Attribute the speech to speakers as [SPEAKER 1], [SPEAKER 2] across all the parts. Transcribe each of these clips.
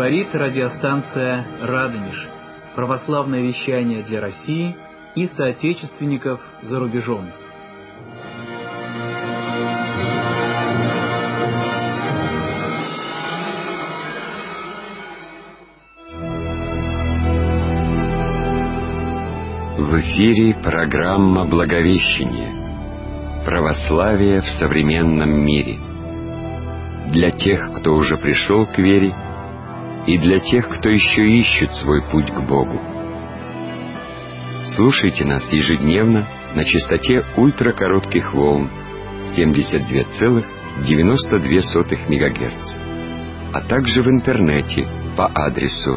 [SPEAKER 1] Говорит радиостанция «Радонеж». Православное вещание для России и соотечественников за рубежом.
[SPEAKER 2] В эфире программа «Благовещение. Православие в современном мире». Для тех, кто уже пришел к вере, и для тех, кто еще ищет свой путь к Богу. Слушайте нас ежедневно на частоте ультракоротких волн 72,92 МГц, а также в интернете по адресу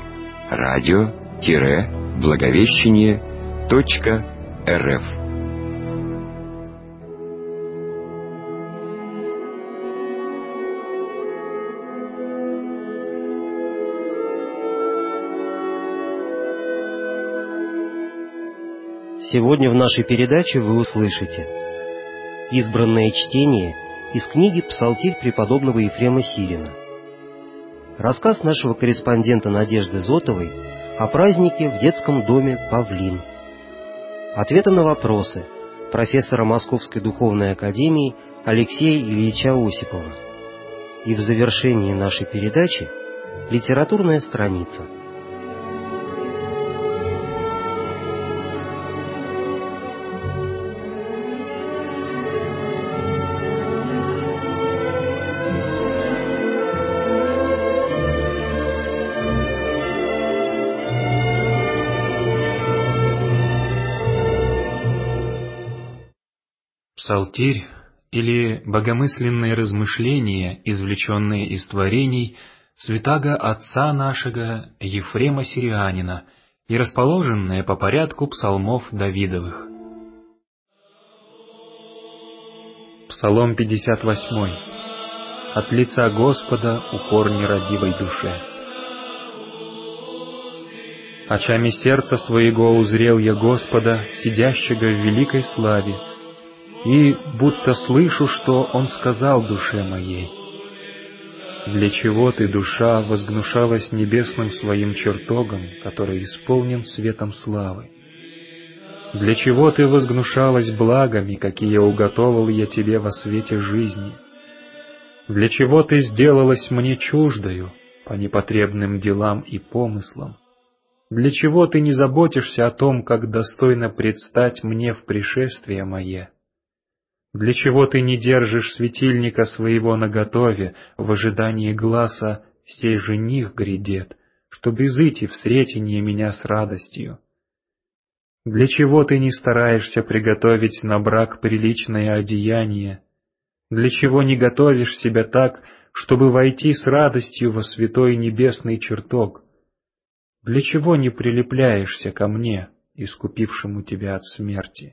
[SPEAKER 2] radio-благовещение.рф.
[SPEAKER 3] Сегодня в нашей передаче вы услышите избранное чтение из книги «Псалтирь преподобного Ефрема Сирина», рассказ нашего корреспондента Надежды Зотовой о празднике в детском доме «Павлин», ответы на вопросы профессора Московской духовной академии Алексея Ильича Осипова и в завершении нашей передачи литературная страница.
[SPEAKER 4] Псалтирь или богомысленные размышления, извлеченные из творений святаго отца нашего Ефрема Сирианина и расположенные по порядку псалмов Давидовых. Псалом 58. От лица Господа укор нерадивой душе. Очами сердца своего узрел я Господа, сидящего в великой славе, и будто слышу, что Он сказал душе моей: «Для чего ты, душа, возгнушалась небесным своим чертогом, который исполнен светом славы? Для чего ты возгнушалась благами, какие уготовал я тебе во свете жизни? Для чего ты сделалась мне чуждою по непотребным делам и помыслам? Для чего ты не заботишься о том, как достойно предстать мне в пришествие мое? Для чего ты не держишь светильника своего наготове в ожидании гласа «Сей жених грядет», чтобы изыти в сретенье меня с радостью? Для чего ты не стараешься приготовить на брак приличное одеяние? Для чего не готовишь себя так, чтобы войти с радостью во святой небесный чертог? Для чего не прилепляешься ко мне, искупившему тебя от смерти?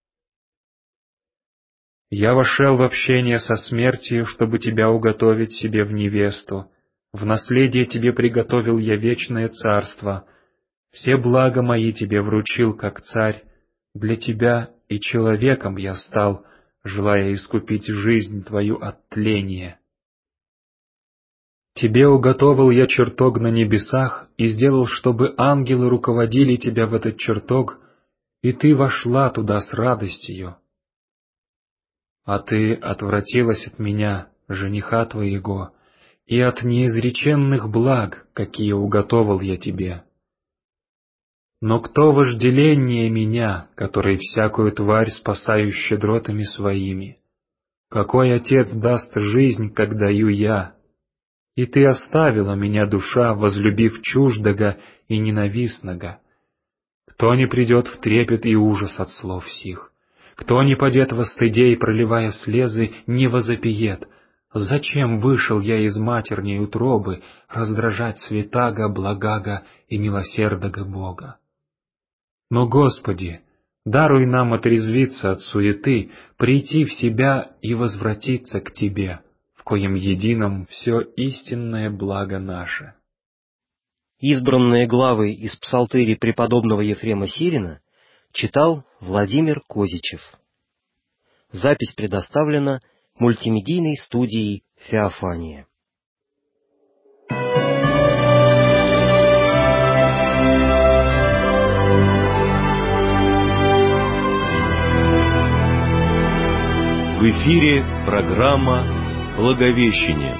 [SPEAKER 4] Я вошел в общение со смертью, чтобы тебя уготовить себе в невесту. В наследие тебе приготовил я вечное царство. Все блага мои тебе вручил, как царь. Для тебя и человеком я стал, желая искупить жизнь твою от тления. Тебе уготовил я чертог на небесах и сделал, чтобы ангелы руководили тебя в этот чертог, и ты вошла туда с радостью. А ты отвратилась от меня, жениха твоего, и от неизреченных благ, какие уготовал я тебе. Но кто вожделеннее меня, который всякую тварь спасаю щедротами своими? Какой отец даст жизнь, как даю я? И ты оставила меня, душа, возлюбив чуждого и ненавистного. Кто не придет в трепет и ужас от слов сих? Кто не падет во стыде и, проливая слезы, не возопиет: «Зачем вышел я из матерней утробы раздражать святаго, благаго и милосердного Бога?» Но, Господи, даруй нам отрезвиться от суеты, прийти в себя и возвратиться к Тебе, в коем едином все истинное благо наше.
[SPEAKER 3] Избранные главы из Псалтыри преподобного Ефрема Сирина читал Владимир Козичев. Запись предоставлена мультимедийной студией «Феофания».
[SPEAKER 5] эфире программа «Благовещение».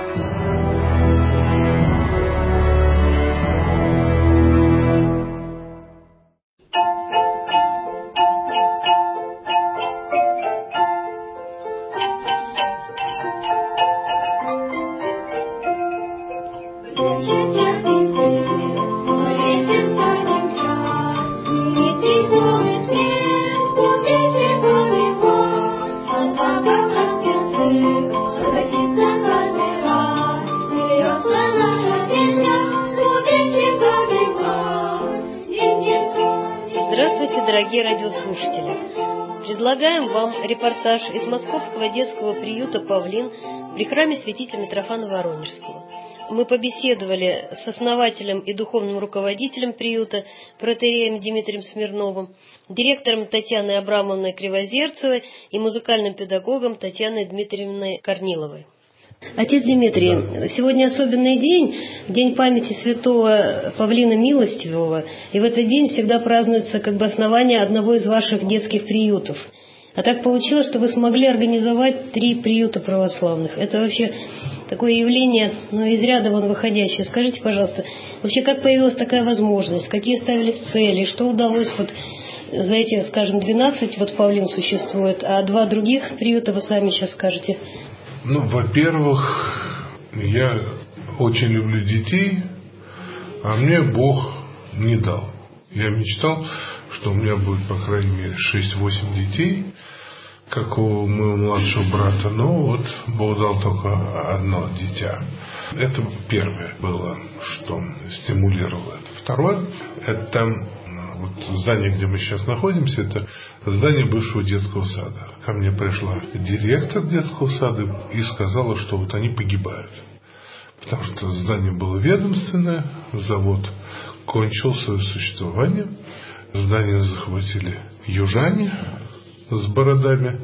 [SPEAKER 6] Дорогие радиослушатели, предлагаем вам репортаж из Московского детского приюта «Павлин» при храме святителя Митрофана Воронежского. Мы побеседовали с основателем и духовным руководителем приюта протоиереем Дмитрием Смирновым, директором Татьяной Абрамовной Кривозерцевой и музыкальным педагогом Татьяной Дмитриевной Корниловой. Отец Дмитрий, сегодня особенный день, день памяти святого Павлина Милостивого, и в этот день всегда празднуется основание одного из ваших детских приютов. А так получилось, что вы смогли организовать 3 приюта православных. Это вообще такое явление, из ряда вон выходящее. Скажите, пожалуйста, вообще как появилась такая возможность, какие ставились цели, что удалось за эти, 12 Павлин существует, а 2 других приюта вы сами сейчас скажете.
[SPEAKER 7] Во-первых, я очень люблю детей, а мне Бог не дал. Я мечтал, что у меня будет, по крайней мере, 6-8 детей, как у моего младшего брата, но Бог дал только одно дитя. Это первое было, что стимулировало это. Второе, это здание, где мы сейчас находимся, это здание бывшего детского сада. Ко мне пришла директор детского сада и сказала, что они погибают. Потому что здание было ведомственное, завод кончил свое существование, здание захватили южане с бородами,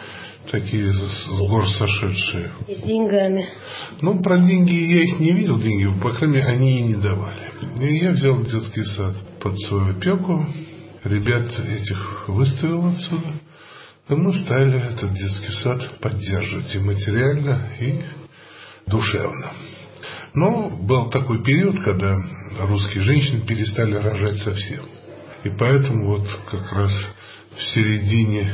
[SPEAKER 7] такие с гор сошедшие.
[SPEAKER 6] И с деньгами.
[SPEAKER 7] Про деньги я их не видел, деньги, по крайней мере, они и не давали. И я взял детский сад под свою опеку, ребят этих выставил отсюда, и мы стали этот детский сад поддерживать и материально, и душевно. Но был такой период, когда русские женщины перестали рожать совсем. И поэтому как раз в середине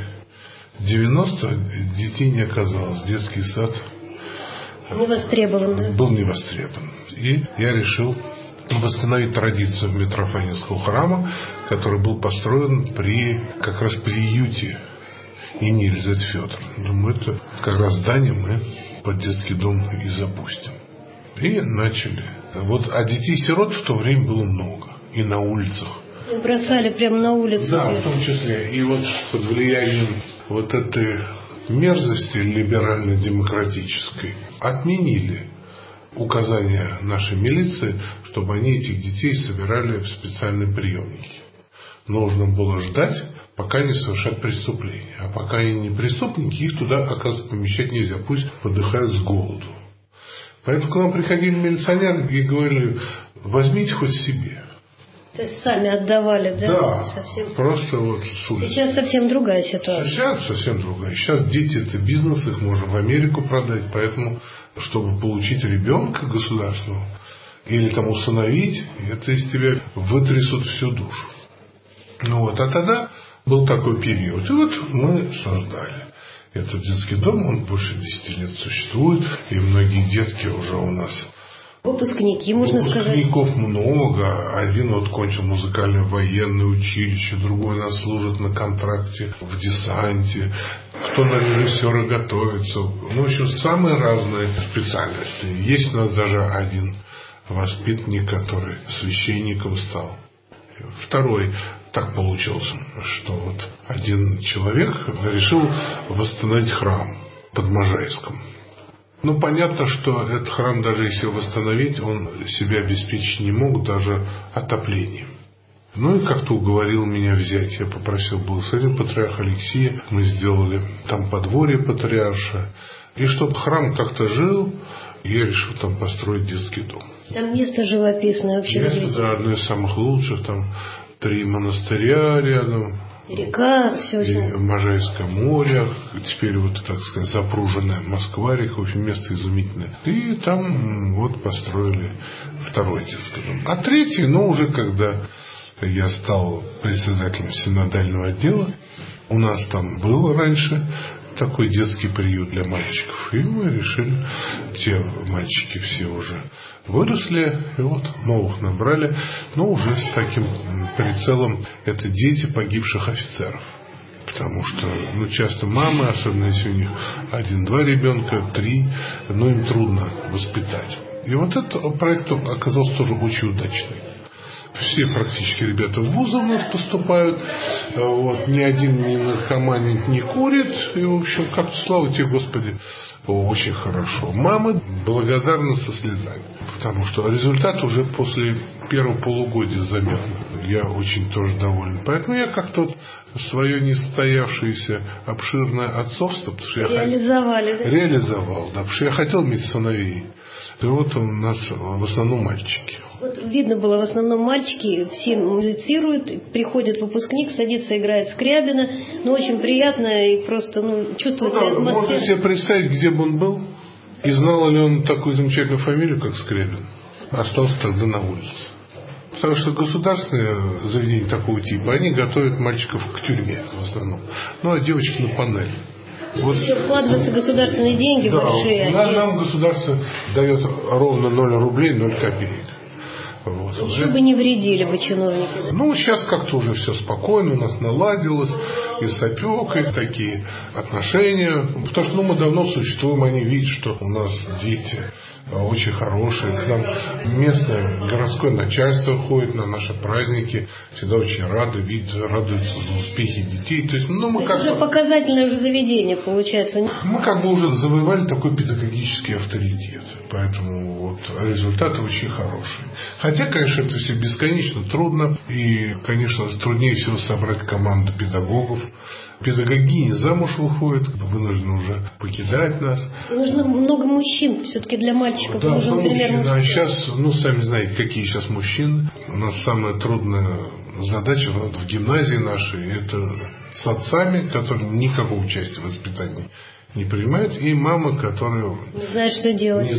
[SPEAKER 7] 90-х детей не оказалось. Детский сад
[SPEAKER 6] невостребован, да?
[SPEAKER 7] Был невостребован. И я решил восстановить традицию Митрофаневского храма, который был построен при как раз приюте имени Елизаветы Федоровны. Это как раз здание мы под детский дом и запустим. И начали. А детей-сирот в то время было много. И на улицах.
[SPEAKER 6] И бросали прямо на улицу.
[SPEAKER 7] Да, в том числе. И под влиянием этой мерзости либерально-демократической отменили указания нашей милиции, чтобы они этих детей собирали в специальные приемники. Нужно было ждать, пока они совершат преступление. А пока они не преступники, их туда, оказывается, помещать нельзя. Пусть подыхают с голоду. Поэтому к нам приходили милиционеры и говорили: возьмите хоть себе.
[SPEAKER 6] То есть сами отдавали, да?
[SPEAKER 7] Да,
[SPEAKER 6] совсем.
[SPEAKER 7] Просто с улицы.
[SPEAKER 6] Сейчас совсем другая ситуация.
[SPEAKER 7] Сейчас совсем другая. Сейчас дети – это бизнес, их можно в Америку продать. Поэтому, чтобы получить ребенка государственного или усыновить, это из тебя вытрясут всю душу. А тогда был такой период. И мы создали этот детский дом. Он больше 10 лет существует. И многие детки уже у нас...
[SPEAKER 6] Выпускники, можно сказать.
[SPEAKER 7] Выпускников много. Один кончил музыкальное военное училище, другой у нас служит на контракте в десанте, кто на режиссера готовится. В общем, самые разные специальности. Есть у нас даже один воспитанник, который священником стал. Второй, так получилось, что один человек решил восстановить храм под Можайском. Понятно, что этот храм, даже если восстановить, он себя обеспечить не мог, даже отоплением. И как-то уговорил меня взять. Я попросил благословения патриарха Алексия. Мы сделали там подворье патриарша. И чтобы храм как-то жил, я решил там построить детский дом.
[SPEAKER 6] Там место живописное вообще.
[SPEAKER 7] Место, да, одно из самых лучших. Там 3 монастыря рядом.
[SPEAKER 6] Река, все очень...
[SPEAKER 7] И Можайское море, теперь вот, так сказать, запруженная Москва-река, в общем, место изумительное. И там вот построили второй детский дом. А третий, уже когда я стал председателем синодального отдела, у нас там был раньше такой детский приют для мальчиков. И мы решили, те мальчики все уже выросли, и вот новых набрали, но уже с таким прицелом, это дети погибших офицеров. Потому что, часто мамы, особенно если у них 1-2 ребенка, 3, им трудно воспитать. И вот этот проект оказался тоже очень удачный. Все практически ребята в вузы у нас поступают, ни один не наркоманит, не курит, и, в общем, как-то, слава тебе, Господи, очень хорошо. Мамы благодарны со слезами, потому что результат уже после первого полугодия заметно. Я очень тоже доволен. Поэтому я как-то свое несостоявшееся обширное отцовство, потому что реализовал, потому что я хотел иметь сыновей. И вот у нас в основном мальчики.
[SPEAKER 6] Вот видно было, в основном мальчики, все музицируют, приходит выпускник, садится, играет Скрябина, очень приятно и просто чувствуется атмосфера.
[SPEAKER 7] Можно себе представить, где бы он был, и знал ли он такую замечательную фамилию, как Скрябин. Остался тогда на улице. Потому что государственные заведения такого типа, они готовят мальчиков к тюрьме в основном. А девочки на панель.
[SPEAKER 6] Еще вкладываются государственные деньги большие.
[SPEAKER 7] Нам государство дает ровно 0 рублей, 0 копеек.
[SPEAKER 6] Еще бы не вредили бы чиновники.
[SPEAKER 7] Сейчас как-то уже все спокойно, у нас наладилось, и с опекой такие отношения. Потому что мы давно существуем, они видят, что у нас дети очень хорошие. К нам местное городское начальство ходит на наши праздники, всегда очень рады, радуются за успехи детей. То есть
[SPEAKER 6] уже показательное уже заведение получается.
[SPEAKER 7] Мы уже завоевали такой педагогический авторитет. Поэтому результаты очень хорошие. Хотя, конечно, это все бесконечно трудно. И, конечно, труднее всего собрать команду педагогов. Педагогини замуж выходят, вынуждены уже покидать нас.
[SPEAKER 6] Нужно много мужчин все-таки для мальчиков.
[SPEAKER 7] Да, мужчины. А сейчас, сами знаете, какие сейчас мужчины. У нас самая трудная задача в гимназии нашей, это с отцами, которые никакого участия в воспитании не принимают, и мамы, которые
[SPEAKER 6] не знают, что делать.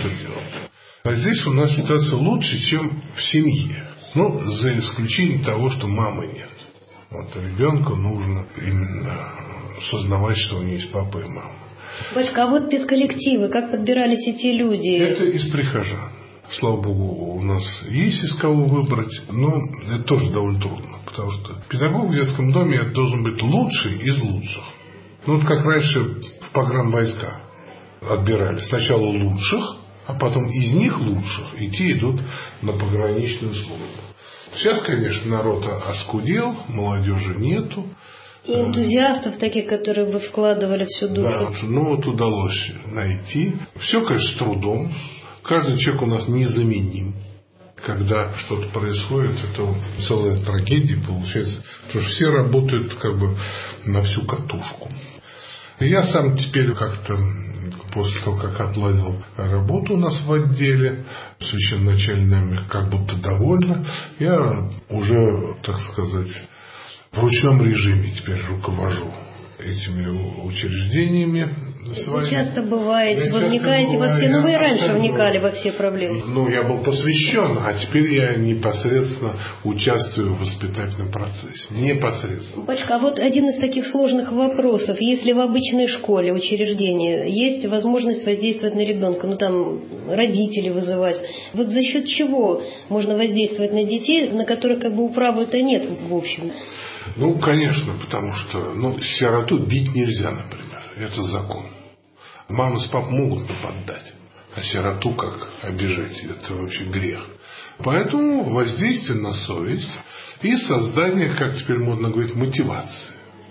[SPEAKER 7] А здесь у нас ситуация лучше, чем в семье. За исключением того, что мамы нет. Ребенку нужно именно сознавать, что у него есть папа и мама.
[SPEAKER 6] Батюшка, а педколлективы, как подбирались эти люди?
[SPEAKER 7] Это из прихожан. Слава Богу, у нас есть из кого выбрать, но это тоже довольно трудно, потому что педагог в детском доме это должен быть лучший из лучших. Как раньше в погранвойска отбирали сначала лучших, а потом из них лучших, и те идут на пограничную службу. Сейчас, конечно, народ оскудел, молодежи нету.
[SPEAKER 6] И энтузиастов таких, которые бы вкладывали всю душу.
[SPEAKER 7] Да, удалось найти. Все, конечно, с трудом. Каждый человек у нас незаменим. Когда что-то происходит, это целая трагедия получается. Потому что все работают на всю катушку. И я сам теперь как-то, после того, как отладил работу у нас в отделе, священноначальная как будто довольна, я уже, так сказать, в ручном режиме теперь руковожу этими учреждениями.
[SPEAKER 6] Вы часто бываете, вы вникаете во все, вы и раньше вникали во все проблемы.
[SPEAKER 7] Я был посвящен, а теперь я непосредственно участвую в воспитательном процессе. Непосредственно.
[SPEAKER 6] Батюшка, один из таких сложных вопросов. Если в обычной школе, учреждении есть возможность воздействовать на ребенка, там родители вызывать, за счет чего можно воздействовать на детей, на которых управы-то нет в общем?
[SPEAKER 7] Конечно, потому что сироту бить нельзя, например. Это закон. Мама с папой могут нападать, а сироту как обижать? Это вообще грех. Поэтому воздействие на совесть и создание, как теперь модно говорить, мотивации.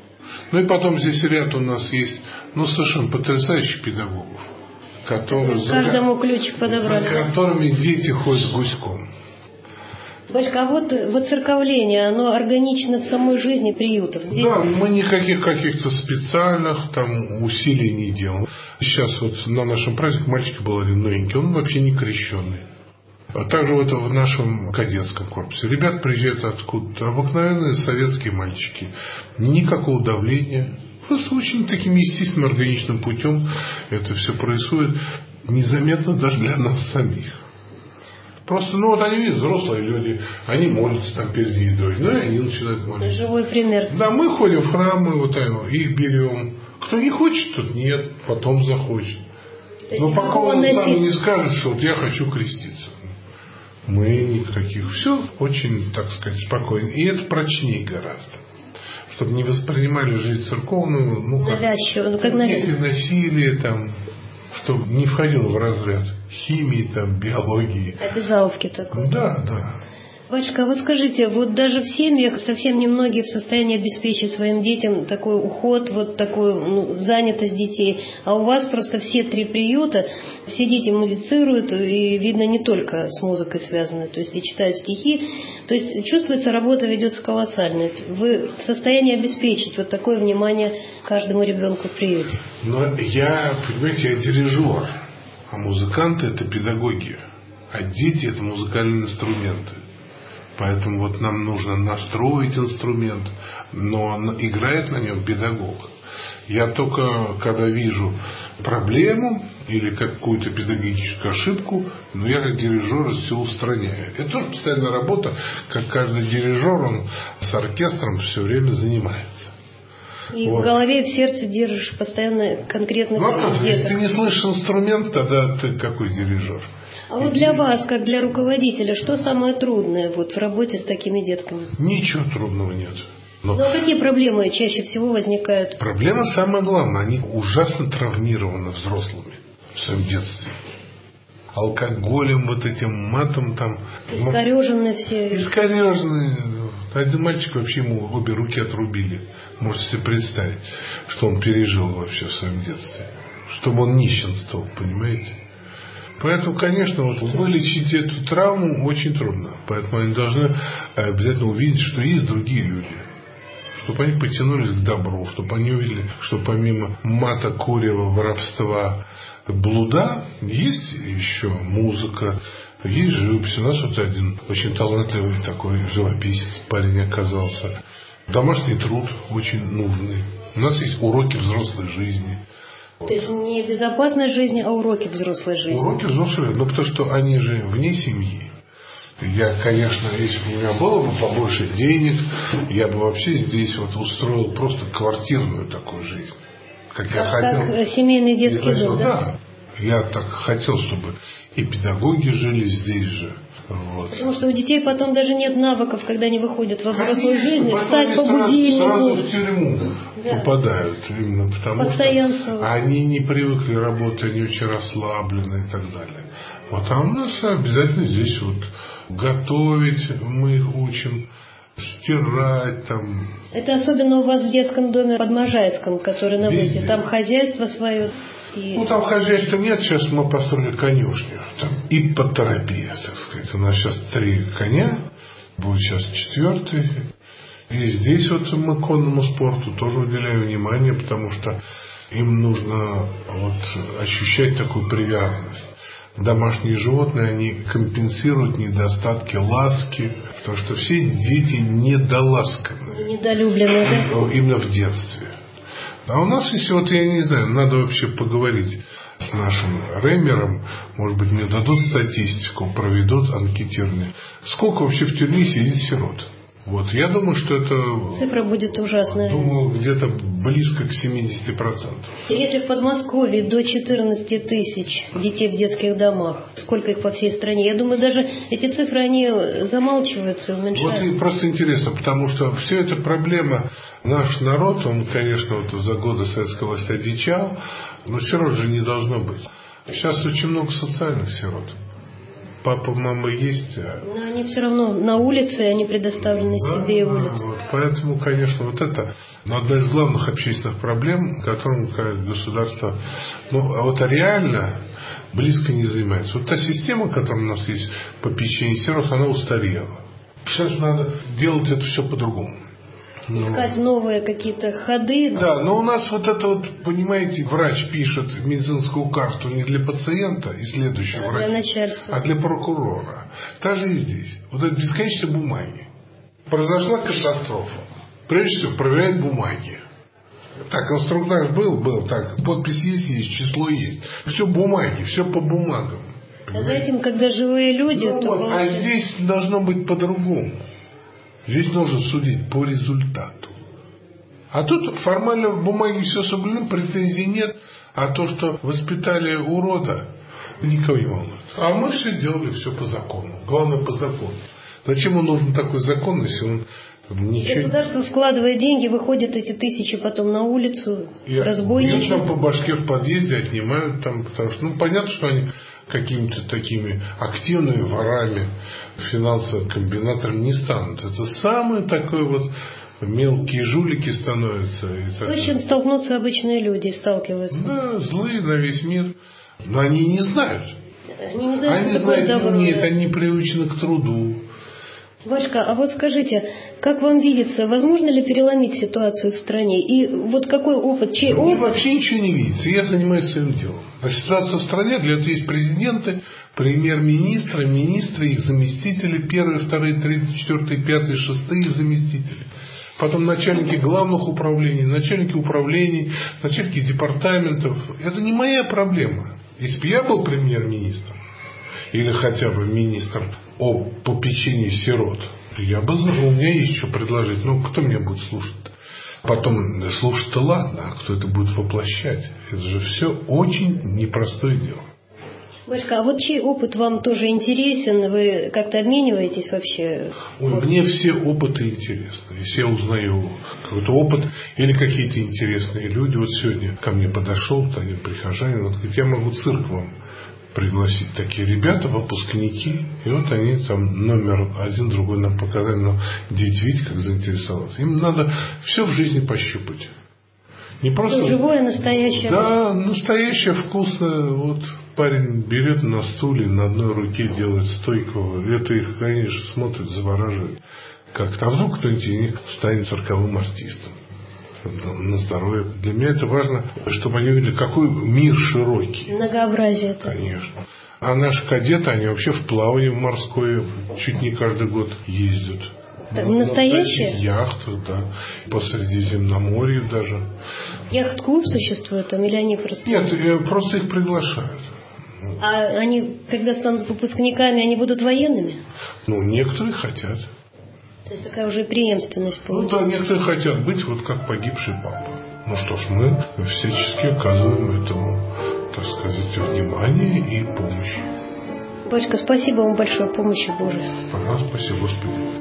[SPEAKER 7] И потом здесь ряд у нас есть совершенно потрясающих педагогов, которые
[SPEAKER 6] каждому ключик подобрали,
[SPEAKER 7] за которыми дети ходят гуськом.
[SPEAKER 6] Батюшка, воцерковление, оно органично в самой жизни приютов. Здесь...
[SPEAKER 7] Да, мы никаких каких-то специальных усилий не делаем. Сейчас на нашем празднике мальчик был один новенький, он вообще не крещенный. Также вот в нашем кадетском корпусе. Ребята приезжают откуда-то, обыкновенные советские мальчики. Никакого давления. Просто очень таким естественным, органичным путем это все происходит. Незаметно даже для нас самих. Просто, ну вот они видят, взрослые люди, они молятся там перед едой, ну и они начинают молиться.
[SPEAKER 6] Живой пример.
[SPEAKER 7] Да, мы ходим в храм, мы вот их берем. Кто не хочет, тот нет, потом захочет. Но пока он сам не скажет, что вот я хочу креститься. Мы никаких. Все очень, так сказать, спокойно. И это прочнее гораздо. Чтобы не воспринимали жизнь церковную,
[SPEAKER 6] навязчиво, как
[SPEAKER 7] насилие там, чтобы не входило в разряд химии, там, биологии.
[SPEAKER 6] Обязаловки такой.
[SPEAKER 7] Да, да.
[SPEAKER 6] Батюшка, а вот скажите, вот даже в семьях совсем немногие в состоянии обеспечить своим детям такой уход, вот такую занятость детей, а у вас просто все 3 приюта, все дети музицируют, и видно не только с музыкой связано, то есть и читают стихи, то есть чувствуется, работа ведется колоссальная. Вы в состоянии обеспечить вот такое внимание каждому ребенку в приюте?
[SPEAKER 7] Но понимаете, я дирижер, а музыканты — это педагоги, а дети — это музыкальные инструменты. Поэтому вот нам нужно настроить инструмент, но играет на нем педагог. Я только когда вижу проблему или какую-то педагогическую ошибку, я как дирижер это все устраняю. Это тоже постоянная работа, как каждый дирижер, он с оркестром все время занимается.
[SPEAKER 6] И в голове и в сердце держишь постоянно конкретно.
[SPEAKER 7] Если ты не слышишь инструмент, тогда ты какой дирижер?
[SPEAKER 6] А вот для вас, как для руководителя, что самое трудное вот в работе с такими детками?
[SPEAKER 7] Ничего трудного нет.
[SPEAKER 6] Но какие проблемы чаще всего возникают?
[SPEAKER 7] Проблема самая главная. Они ужасно травмированы взрослыми в своем детстве. Алкоголем, вот этим матом там.
[SPEAKER 6] Искореженные все.
[SPEAKER 7] Искореженные. Один мальчик вообще ему обе руки отрубили. Можете себе представить, что он пережил вообще в своем детстве. Чтобы он нищенствовал, понимаете? Поэтому, конечно, вылечить эту травму очень трудно. Поэтому они должны обязательно увидеть, что есть другие люди. Чтобы они потянулись к добру, чтобы они увидели, что помимо мата, курева, воровства, блуда, есть еще музыка, есть живопись. У нас вот один очень талантливый такой живописец парень оказался. Домашний труд очень нужный. У нас есть уроки взрослой жизни.
[SPEAKER 6] То есть не безопасной жизни, а уроки взрослой жизни.
[SPEAKER 7] Уроки взрослой жизни, потому что они же вне семьи. Я, конечно, если бы у меня было бы побольше денег, я бы вообще здесь устроил просто квартирную такую жизнь. Как я хотел.
[SPEAKER 6] Как семейный детский дом, да?
[SPEAKER 7] Да. Я так хотел, чтобы и педагоги жили здесь же. Вот.
[SPEAKER 6] Потому что у детей потом даже нет навыков, когда они выходят во взрослую жизнь, встать по будильнику.
[SPEAKER 7] Сразу в тюрьму попадают, именно потому что они не привыкли работать, они очень расслаблены и так далее. А у нас обязательно здесь готовить мы их учим, стирать там.
[SPEAKER 6] Это особенно у вас в детском доме под Можайском, который на выезде. Там хозяйство свое.
[SPEAKER 7] Там хозяйства нет, сейчас мы построили конюшню. Там иппотерапия, так сказать. У нас сейчас 3 коня, будет сейчас 4-й. И здесь мы конному спорту тоже уделяем внимание, потому что им нужно ощущать такую привязанность. Домашние животные, они компенсируют недостатки ласки, потому что все дети недоласканы.
[SPEAKER 6] Недолюблены, да?
[SPEAKER 7] Именно в детстве. А у нас, если я не знаю, надо вообще поговорить с нашим Ремером, может быть, мне дадут статистику, проведут анкетирование. Сколько вообще в тюрьме сидит сирот? Я думаю, что это...
[SPEAKER 6] Цифра будет ужасная.
[SPEAKER 7] Думаю, где-то близко к 70%.
[SPEAKER 6] Если в Подмосковье до 14 тысяч детей в детских домах, сколько их по всей стране? Я думаю, даже эти цифры, они замалчиваются и уменьшаются.
[SPEAKER 7] И просто интересно, потому что все это проблема. Наш народ, он, конечно, за годы советской власти одичал, но сирот же не должно быть. Сейчас очень много социальных сирот. Папа, мама есть.
[SPEAKER 6] Но они все равно на улице, они предоставлены себе и улице.
[SPEAKER 7] Поэтому, конечно, это одна из главных общественных проблем, которым государство, реально близко не занимается. Та система, которая у нас есть по попечение сирот, она устарела. Сейчас надо делать это все по-другому.
[SPEAKER 6] искать новые какие-то ходы.
[SPEAKER 7] Да, но у нас вот это вот, понимаете, врач пишет медицинскую карту не для пациента и следующего врача,
[SPEAKER 6] для начальства,
[SPEAKER 7] а для прокурора. Так же и здесь. Вот это бесконечные бумаги. Произошла катастрофа. Прежде всего проверяют бумаги. Так, инструктаж был, так, подпись есть, число есть. Все бумаги, все по бумагам.
[SPEAKER 6] А за этим, когда живые люди...
[SPEAKER 7] Вот, а здесь должно быть по-другому. Здесь нужно судить по результату. А тут формально в бумаге все соблюдено, претензий нет. А то, что воспитали урода, никого не волнует. А мы все делали все по закону. Главное, по закону. Зачем он нужен такой закон, если он... Ничего...
[SPEAKER 6] Государство вкладывает деньги, выходят эти тысячи потом на улицу, разбойничают.
[SPEAKER 7] Бьют там по башке в подъезде, отнимают там, потому что, понятно, что они какими-то такими активными ворами, финансовыми комбинаторами не станут. Это самые такой вот мелкие жулики становятся.
[SPEAKER 6] То, с чем столкнутся обычные люди, сталкиваются.
[SPEAKER 7] Да, злые на весь мир. Но они не знают.
[SPEAKER 6] Они не знают, что такое добро.
[SPEAKER 7] Нет, они привычны к труду.
[SPEAKER 6] Батюшка, а вот скажите, как вам видится, возможно ли переломить ситуацию в стране? И вот какой опыт, чей опыт?
[SPEAKER 7] Мне вообще ничего не видится, я занимаюсь своим делом. А ситуация в стране, для этого есть президенты, премьер-министры, министры, их заместители, первые, вторые, третьи, четвертые, пятые, шестые заместители. Потом начальники главных управлений, начальники управлений, начальники департаментов. Это не моя проблема. Если бы я был премьер-министром, или хотя бы министр о попечении сирот, я бы знал, у меня есть что предложить. Но кто меня будет слушать? Потом слушать-то ладно, а кто это будет воплощать? Это же все очень непростое дело.
[SPEAKER 6] Батюшка, а вот чей опыт вам тоже интересен? Вы как-то обмениваетесь вообще?
[SPEAKER 7] Ой, мне все опыты интересны. Если я узнаю какой-то опыт или какие-то интересные люди. Вот сегодня ко мне подошел один прихожанин, вот говорит, я могу цирк вам пригласить. Такие ребята, выпускники, и вот они там номер один, другой нам показали, но дети, видите, как заинтересовались. Им надо все в жизни пощупать. Не просто...
[SPEAKER 6] Все живое, настоящее.
[SPEAKER 7] Да, настоящее, вкусное. Вот парень берет на стуле, на одной руке делает стойку. Это их, конечно, смотрит, завораживает. Как-то. А вдруг кто-нибудь из них станет цирковым артистом? На здоровье. Для меня это важно, чтобы они видели, какой мир широкий.
[SPEAKER 6] Многообразие это.
[SPEAKER 7] Конечно. А наши кадеты, они вообще в плавание в морское чуть не каждый год ездят.
[SPEAKER 6] Настоящие?
[SPEAKER 7] На яхтах, да. По Средиземноморью даже.
[SPEAKER 6] Яхт-клуб существует там или они просто...
[SPEAKER 7] Нет, просто их приглашают.
[SPEAKER 6] А они, когда станут выпускниками, они будут военными?
[SPEAKER 7] Ну, некоторые хотят.
[SPEAKER 6] То есть такая уже преемственность получается.
[SPEAKER 7] Ну да, некоторые хотят быть вот как погибший папа. Ну что ж, мы всячески оказываем этому, так сказать, внимание и помощь.
[SPEAKER 6] Батюшка, спасибо вам большое, помощи Божией.
[SPEAKER 7] Пожалуйста, спасибо, Господи.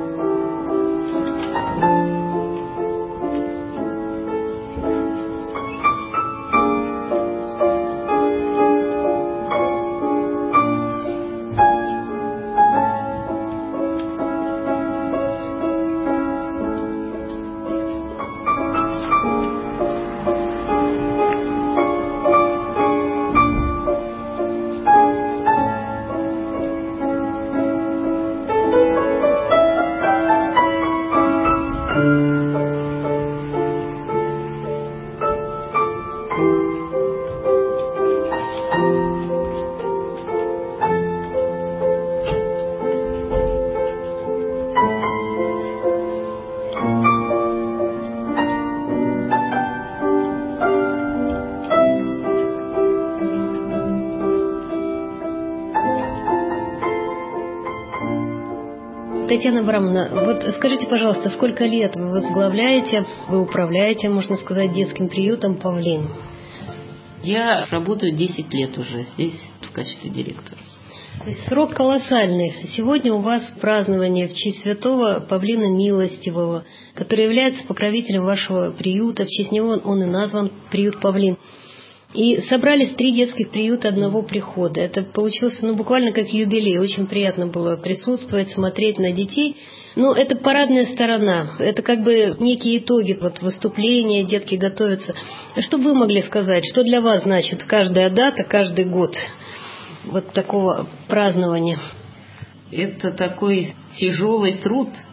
[SPEAKER 6] Татьяна Абрамовна, вот скажите, пожалуйста, сколько лет вы возглавляете, вы управляете, можно сказать, детским приютом «Павлин»?
[SPEAKER 8] Я работаю 10 лет уже здесь в качестве директора.
[SPEAKER 6] То есть срок колоссальный. Сегодня у вас празднование в честь святого Павлина Милостивого, который является покровителем вашего приюта. В честь него он и назван приют «Павлин». И собрались 3 детских приюта одного прихода. Это получился буквально как юбилей. Очень приятно было присутствовать, смотреть на детей. Но это парадная сторона. Это как бы некие итоги выступления, детки готовятся. Что вы могли сказать? Что для вас значит каждая дата, каждый год вот такого празднования?
[SPEAKER 8] Это такой тяжелый труд,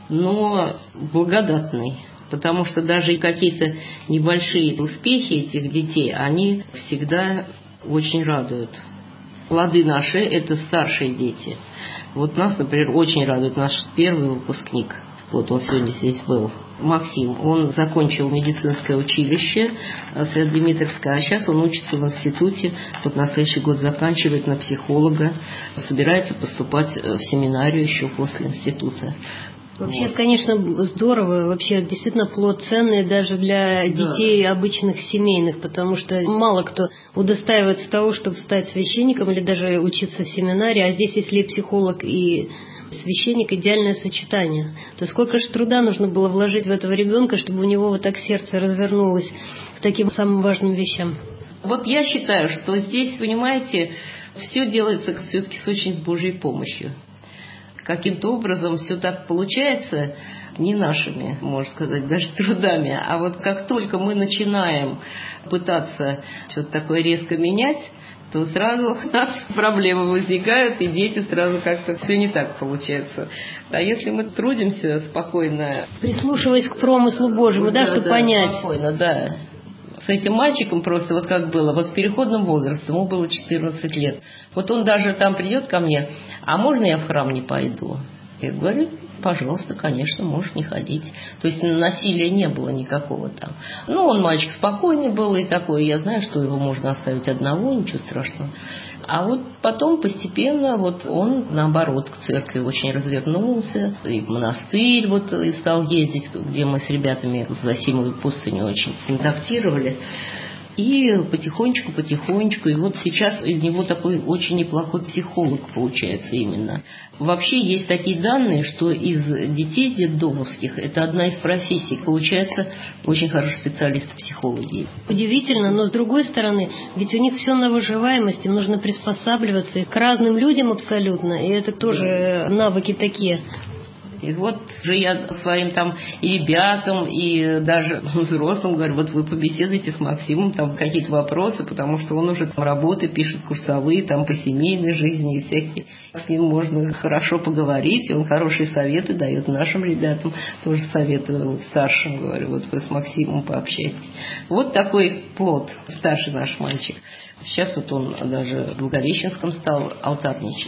[SPEAKER 8] но благодатный. Потому что даже какие-то небольшие успехи этих детей, они всегда очень радуют. Плоды наши – это старшие дети. Вот нас, например, очень радует наш первый выпускник. Вот он сегодня здесь был. Максим, он закончил медицинское училище Свято-Дмитровское, а сейчас он учится в институте, вот на следующий год заканчивает на психолога, собирается поступать в семинарию еще после института.
[SPEAKER 6] Вообще, это, конечно, здорово, вообще действительно плод ценный даже для детей обычных семейных, потому что мало кто удостаивается того, чтобы стать священником или даже учиться в семинарии, а здесь, если и психолог, и священник, идеальное сочетание. То сколько же труда нужно было вложить в этого ребенка, чтобы у него вот так сердце развернулось к таким самым важным вещам?
[SPEAKER 8] Вот я считаю, что здесь, понимаете, все делается все-таки с очень Божьей помощью. Каким-то образом все так получается не нашими, можно сказать, даже трудами. А вот как только мы начинаем пытаться что-то такое резко менять, то сразу у нас проблемы возникают, и дети сразу как-то все не так получается. А если мы трудимся спокойно...
[SPEAKER 6] Прислушиваясь к промыслу Божьему, чтобы понять.
[SPEAKER 8] Спокойно, да. С этим мальчиком просто вот как было, вот в переходном возрасте, ему было 14 лет. Вот он даже там придет ко мне, а можно я в храм не пойду? Я говорю, пожалуйста, конечно, можешь не ходить. То есть насилия не было никакого там. Ну, он мальчик спокойный был и такой, я знаю, что его можно оставить одного, ничего страшного. А вот потом постепенно вот он, наоборот, к церкви очень развернулся, и в монастырь вот и стал ездить, где мы с ребятами с Зосимовой пустыней очень контактировали. И потихонечку, и вот сейчас из него такой очень неплохой психолог получается именно. Вообще есть такие данные, что из детей детдомовских это одна из профессий, получается очень хороший специалист психологии.
[SPEAKER 6] Удивительно, но с другой стороны, ведь у них все на выживаемости, им нужно приспосабливаться к разным людям абсолютно, и это тоже навыки такие.
[SPEAKER 8] И вот уже я своим там и ребятам, и даже взрослым говорю, вот вы побеседуйте с Максимом, там какие-то вопросы, потому что он уже там работы пишет курсовые, там по семейной жизни и всякие. С ним можно хорошо поговорить, и он хорошие советы дает нашим ребятам, тоже советую вот старшим, говорю, вот вы с Максимом пообщайтесь. Вот такой плод, старший наш мальчик. Сейчас вот он даже в Благовещенском стал алтарничать.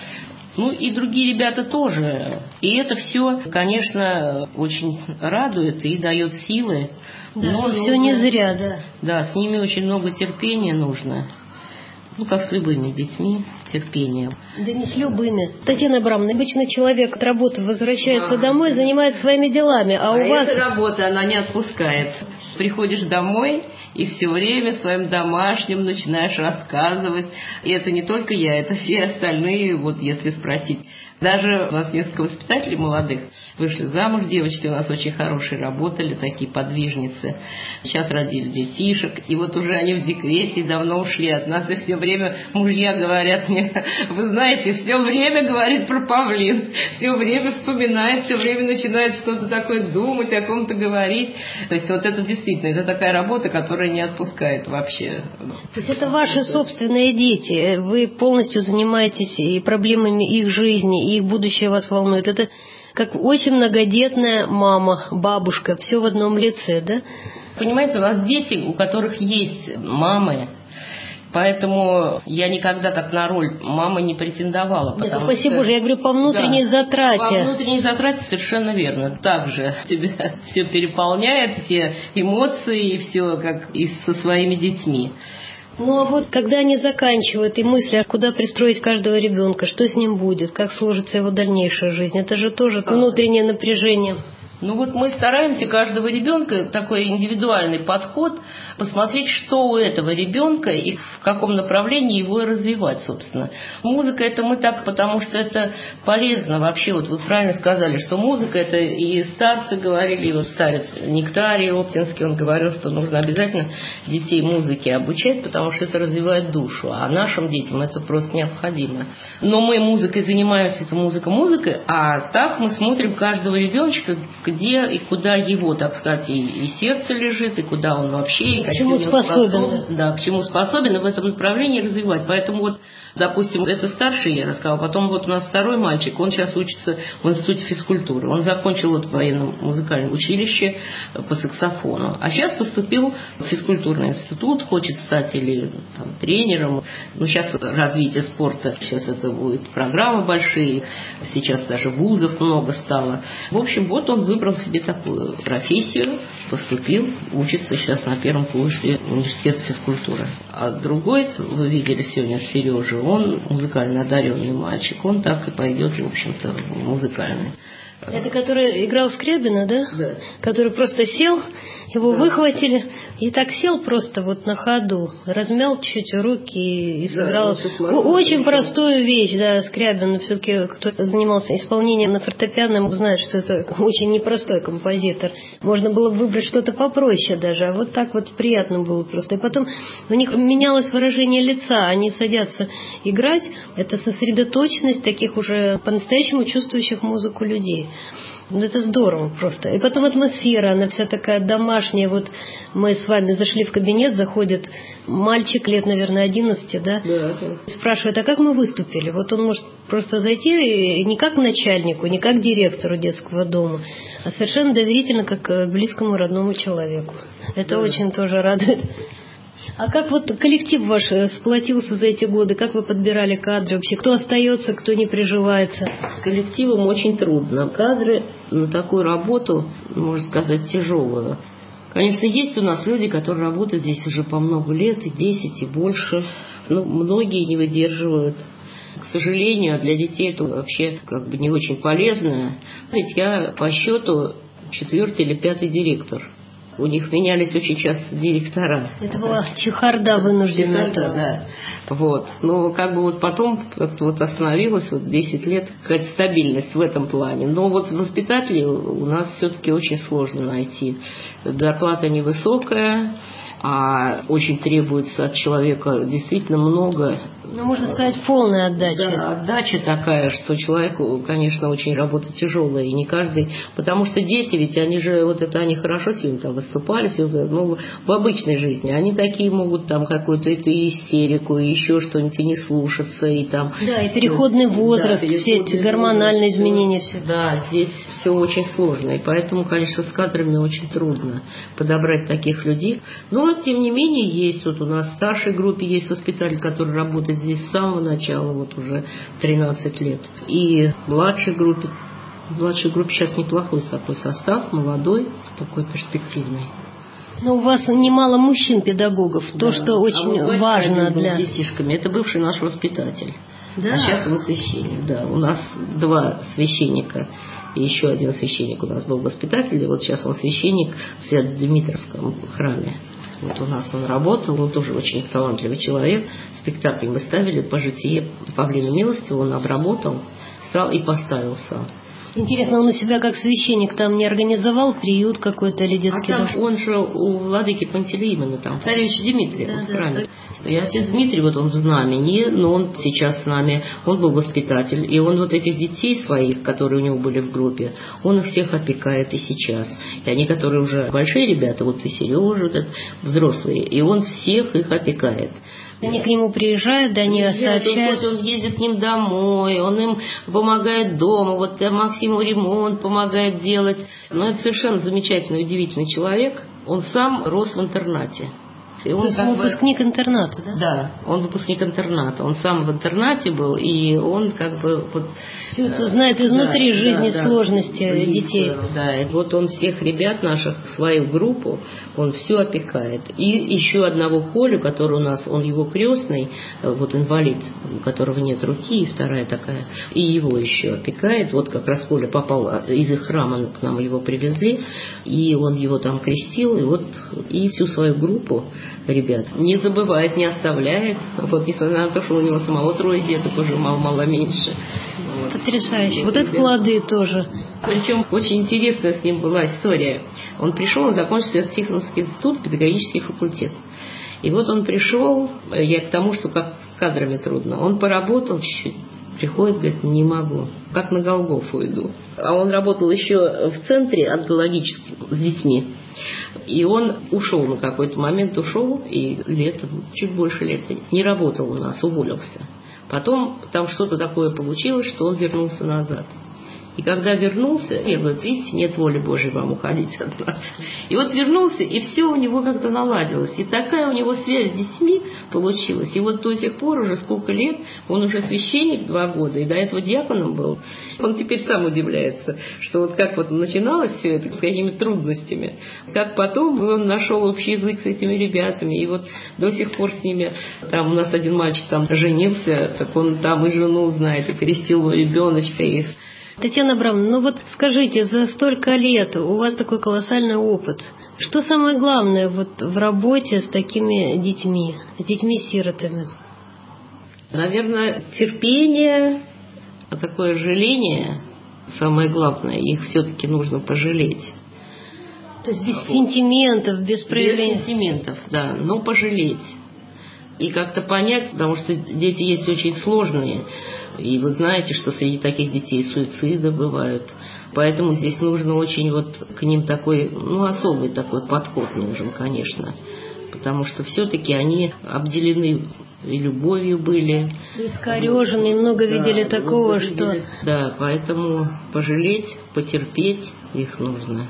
[SPEAKER 8] Ну и другие ребята тоже. И это все, конечно, очень радует и дает силы.
[SPEAKER 6] Да, но все не зря, да.
[SPEAKER 8] Да, с ними очень много терпения нужно. Ну, как с любыми детьми, терпением.
[SPEAKER 6] Да не с любыми. Татьяна Абрамовна, обычно человек от работы возвращается домой, занимается своими делами, а у вас...
[SPEAKER 8] эта работа, она не отпускает. Приходишь домой и все время своим домашним начинаешь рассказывать. И это не только я, это все остальные, вот если спросить. Даже у нас несколько воспитателей молодых вышли замуж, девочки у нас очень хорошие, работали, такие подвижницы. Сейчас родили детишек, и вот уже они в декрете, давно ушли от нас, и все время мужья говорят мне, вы знаете, все время говорит про павлин, все время вспоминает, все время начинает что-то такое думать, о ком-то говорить. То есть вот это действительно, это такая работа, которая не отпускает вообще.
[SPEAKER 6] То есть это ваши собственные дети, вы полностью занимаетесь и проблемами их жизни, и их будущее вас волнует. Это как очень многодетная мама, бабушка, все в одном лице, да?
[SPEAKER 8] Понимаете, у нас дети, у которых есть мамы, поэтому я никогда так на роль мамы не претендовала.
[SPEAKER 6] Нет, спасибо Боже, я говорю по внутренней затрате.
[SPEAKER 8] По внутренней затрате совершенно верно. Также тебя все переполняет, все эмоции, и все как и со своими детьми.
[SPEAKER 6] Ну а вот когда они заканчивают и мысли, куда пристроить каждого ребенка, что с ним будет, как сложится его дальнейшая жизнь, это же тоже внутреннее напряжение.
[SPEAKER 8] Ну вот мы стараемся каждого ребенка, такой индивидуальный подход, посмотреть, что у этого ребенка и в каком направлении его развивать, собственно. Музыка это мы так, потому что это полезно вообще. Вот вы правильно сказали, что музыка это и старцы говорили, и вот старец Нектарий Оптинский, он говорил, что нужно обязательно детей музыке обучать, потому что это развивает душу, а нашим детям это просто необходимо. Но мы музыкой занимаемся, это музыкой, а так мы смотрим каждого ребеночка, где и куда его, так сказать, и сердце лежит, и куда он вообще, и
[SPEAKER 6] К чему способен.
[SPEAKER 8] Да, к чему способен, и в этом направлении развивать. Поэтому вот, допустим, это старший я рассказала, потом вот у нас второй мальчик, он сейчас учится в институте физкультуры. Он закончил вот военное музыкальное училище по саксофону. А сейчас поступил в физкультурный институт, хочет стать или там, тренером. Ну, сейчас развитие спорта, сейчас это будет программы большие, сейчас даже вузов много стало. В общем, вот он выбрал себе такую профессию, поступил, учится сейчас на первом курсе университета физкультуры. А другой, вы видели сегодня Сережу, он музыкально одаренный мальчик, он так и пойдет, в общем-то, музыкальный.
[SPEAKER 6] Это который играл Скрябина, да?
[SPEAKER 8] Да.
[SPEAKER 6] Который просто сел, его выхватили, и так сел просто вот на ходу, размял чуть руки и сыграл. Очень простую вещь, да, Скрябин. Все-таки кто занимался исполнением на фортепиано, знает, что это очень непростой композитор. Можно было бы выбрать что-то попроще даже, а вот так вот приятно было просто. И потом у них менялось выражение лица, они садятся играть, это сосредоточенность таких уже по-настоящему чувствующих музыку людей. Это здорово просто. И потом атмосфера, она вся такая домашняя. Вот мы с вами зашли в кабинет, заходит мальчик лет, наверное, 11, да?
[SPEAKER 8] Да.
[SPEAKER 6] Спрашивает, а как мы выступили? Вот он может просто зайти не как к начальнику, не как к директору детского дома, а совершенно доверительно, как к близкому родному человеку. Это очень тоже радует. А как вот коллектив ваш сплотился за эти годы? Как вы подбирали кадры вообще? Кто остается, кто не приживается?
[SPEAKER 8] С коллективом очень трудно. Кадры на такую работу, можно сказать, тяжелую. Конечно, есть у нас люди, которые работают здесь уже по много лет, и 10, и больше. Но многие не выдерживают. К сожалению, для детей это вообще как бы не очень полезно. Ведь я по счету 4-й или 5-й директор. У них менялись очень часто директора.
[SPEAKER 6] Это была чехарда вынужденная.
[SPEAKER 8] Да. Вот. Но как бы вот потом как-то вот остановилась, вот 10 лет, какая-то стабильность в этом плане. Но вот воспитателей у нас все-таки очень сложно найти. Зарплата невысокая, а очень требуется от человека действительно много.
[SPEAKER 6] Ну, можно сказать, полная отдача.
[SPEAKER 8] Да, отдача такая, что человеку, конечно, очень работа тяжелая, и не каждый, потому что дети, ведь они же, вот это они хорошо сегодня там выступали, все, ну, в обычной жизни, они такие могут там какую-то эту истерику, и еще что-нибудь, и не слушаться, и там...
[SPEAKER 6] Да, и переходный возраст, все эти гормональные изменения. Все.
[SPEAKER 8] Да, здесь все очень сложно, и поэтому, конечно, с кадрами очень трудно подобрать таких людей. Но, тем не менее, есть вот у нас в старшей группе есть воспитатель, который работает здесь с самого начала, вот уже 13 лет. И в младшей группе сейчас неплохой такой состав, молодой, такой перспективный.
[SPEAKER 6] Но у вас немало мужчин-педагогов, да. То, что очень важно для...
[SPEAKER 8] детишками. Это бывший наш воспитатель.
[SPEAKER 6] Да.
[SPEAKER 8] А сейчас он священник, да. У нас 2 священника, и еще 1 священник у нас был воспитатель, и вот сейчас он священник в Свято-Дмитровском храме. Вот у нас он работал, он тоже очень талантливый человек. Спектакль мы ставили по житие Павлина Милостивого, он обработал, стал и поставил сам.
[SPEAKER 6] Интересно, он у себя как священник там не организовал приют какой-то или детский дом?
[SPEAKER 8] Он же у владыки Пантелеимона, там, царевич Дмитрий, да, в храме. Да. И отец Дмитрий, вот он в знамени, но он сейчас с нами, он был воспитатель, и он вот этих детей своих, которые у него были в группе, он их всех опекает и сейчас. И они, которые уже большие ребята, вот и Сережа, вот этот, взрослые, и он всех их опекает.
[SPEAKER 6] Они к нему приезжают, да, они сообщают.
[SPEAKER 8] Он ездит с ним домой, он им помогает дома, вот Максиму ремонт помогает делать. Ну, это совершенно замечательный, удивительный человек. Он сам рос в интернате.
[SPEAKER 6] И он выпускник интерната, да?
[SPEAKER 8] Да, он выпускник интерната. Он сам в интернате был, и он как бы... Вот,
[SPEAKER 6] все это знает изнутри жизни, сложности детей.
[SPEAKER 8] Да, и вот он всех ребят наших, свою группу, он все опекает. И еще одного Колю, который у нас, он его крестный, вот инвалид, у которого нет руки, и вторая такая, и его еще опекает. Вот как раз Коля попал из их храма, к нам его привезли, и он его там крестил, и вот и всю свою группу ребят не забывает, не оставляет. Вот, несмотря на то, что у него самого 3 деток, уже мало меньше. Вот.
[SPEAKER 6] Потрясающе. Вот это плоды тоже.
[SPEAKER 8] Причем очень интересная с ним была история. Он пришел, он закончил Тихоновский институт, педагогический факультет. И вот он пришел, я к тому, что как с кадрами трудно. Он поработал чуть-чуть, Приходит, говорит, не могу, как на Голгофу иду. А он работал еще в центре онкологическом с детьми. И он ушел на какой-то момент, и летом, чуть больше лета, не работал у нас, уволился. Потом там что-то такое получилось, что он вернулся назад. И когда вернулся, я говорю, видите, нет воли Божьей вам уходить от нас. И вот вернулся, и все у него как-то наладилось. И такая у него связь с детьми получилась. И вот до сих пор уже сколько лет, он уже священник 2 года, и до этого диаконом был. Он теперь сам удивляется, что вот как вот начиналось все это, с какими трудностями, как потом он нашел общий язык с этими ребятами, и вот до сих пор с ними, там у нас один мальчик там женился, так он там и жену знает, и крестил ребеночка их.
[SPEAKER 6] Татьяна Абрамовна, ну вот скажите, за столько лет у вас такой колоссальный опыт. Что самое главное вот в работе с такими детьми, с детьми-сиротами?
[SPEAKER 8] Наверное, терпение, такое жаление, самое главное, их все-таки нужно пожалеть.
[SPEAKER 6] То есть без сентиментов, без проявления?
[SPEAKER 8] Без сентиментов, да, но пожалеть. И как-то понять, потому что дети есть очень сложные. И вы знаете, что среди таких детей суициды бывают. Поэтому здесь нужно очень вот к ним такой, особый такой подход нужен, конечно. Потому что все-таки они обделены и любовью были.
[SPEAKER 6] Искорежены, много видели такого, что...
[SPEAKER 8] Да, поэтому пожалеть, потерпеть их нужно.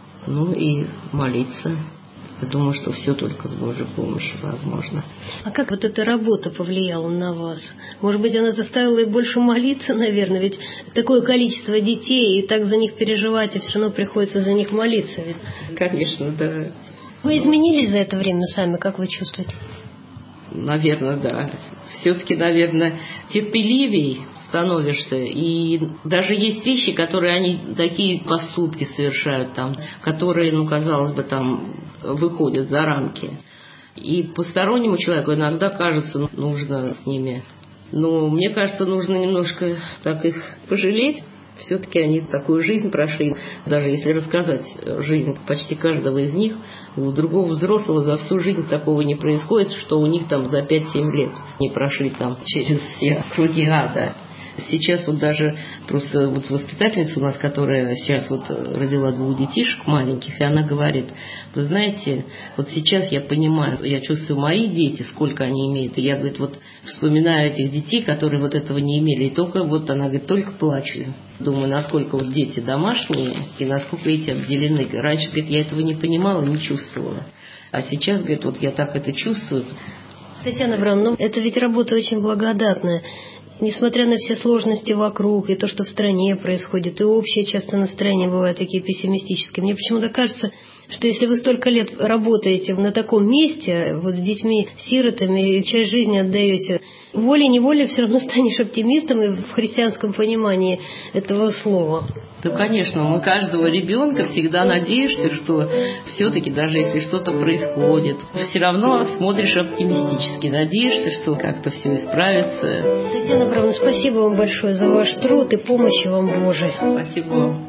[SPEAKER 8] И молиться. Я думаю, что все только с Божьей помощью возможно.
[SPEAKER 6] А как вот эта работа повлияла на вас? Может быть, она заставила и больше молиться, наверное? Ведь такое количество детей, и так за них переживать, и все равно приходится за них молиться. Ведь...
[SPEAKER 8] Конечно, да.
[SPEAKER 6] Вы изменились за это время сами, как вы чувствуете?
[SPEAKER 8] Наверное, да. Все-таки, наверное, терпеливей становишься. И даже есть вещи, которые они такие поступки совершают там, которые, казалось бы, там выходят за рамки. И постороннему человеку иногда кажется, нужно с ними. Но мне кажется, нужно немножко так их пожалеть. Все-таки они такую жизнь прошли. Даже если рассказать жизнь почти каждого из них, у другого взрослого за всю жизнь такого не происходит, что у них там за 5-7 лет не прошли там через все круги ада. Сейчас вот даже просто вот воспитательница у нас, которая сейчас вот родила 2 детишек маленьких, и она говорит, вы знаете, вот сейчас я понимаю, я чувствую мои дети, сколько они имеют, и я, говорит, вот вспоминаю этих детей, которые вот этого не имели, и только вот она, говорит, только плачу. Думаю, насколько вот дети домашние, и насколько эти отделены. Раньше, говорит, я этого не понимала, не чувствовала. А сейчас, говорит, вот я так это чувствую.
[SPEAKER 6] Татьяна Абрамовна, это ведь работа очень благодатная. Несмотря на все сложности вокруг, и то, что в стране происходит, и общее часто настроение бывает такие пессимистические, мне почему-то кажется, что если вы столько лет работаете на таком месте, вот с детьми-сиротами, и часть жизни отдаете, волей-неволей все равно станешь оптимистом и в христианском понимании этого слова.
[SPEAKER 8] Да, конечно, мы каждого ребенка всегда надеешься, что все-таки даже если что-то происходит, все равно смотришь оптимистически, надеешься, что как-то все исправится.
[SPEAKER 6] Татьяна Абрамовна, спасибо вам большое за ваш труд и помощи вам Божией.
[SPEAKER 8] Спасибо вам.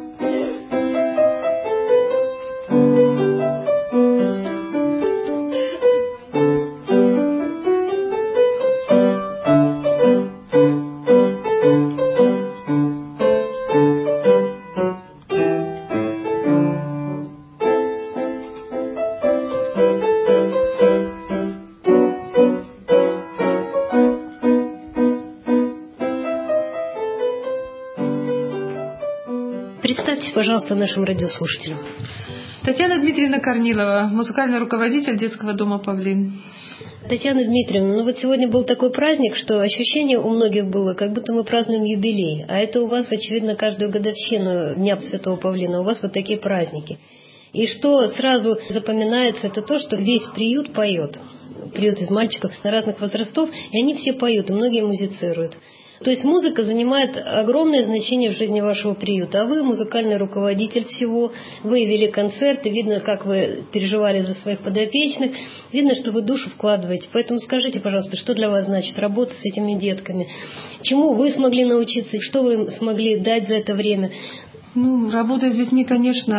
[SPEAKER 6] Представьтесь, пожалуйста, нашим радиослушателям.
[SPEAKER 9] Татьяна Дмитриевна Корнилова, музыкальный руководитель детского дома «Павлин».
[SPEAKER 6] Татьяна Дмитриевна, вот сегодня был такой праздник, что ощущение у многих было, как будто мы празднуем юбилей. А это у вас, очевидно, каждую годовщину Дня Святого Павлина, у вас вот такие праздники. И что сразу запоминается, это то, что весь приют поет. Приют из мальчиков разных возрастов, и они все поют, и многие музицируют. То есть музыка занимает огромное значение в жизни вашего приюта. А вы музыкальный руководитель всего, вы вели концерты, видно, как вы переживали за своих подопечных, видно, что вы душу вкладываете. Поэтому скажите, пожалуйста, что для вас значит работа с этими детками? Чему вы смогли научиться, что вы смогли дать за это время?
[SPEAKER 9] Работа с детьми, конечно,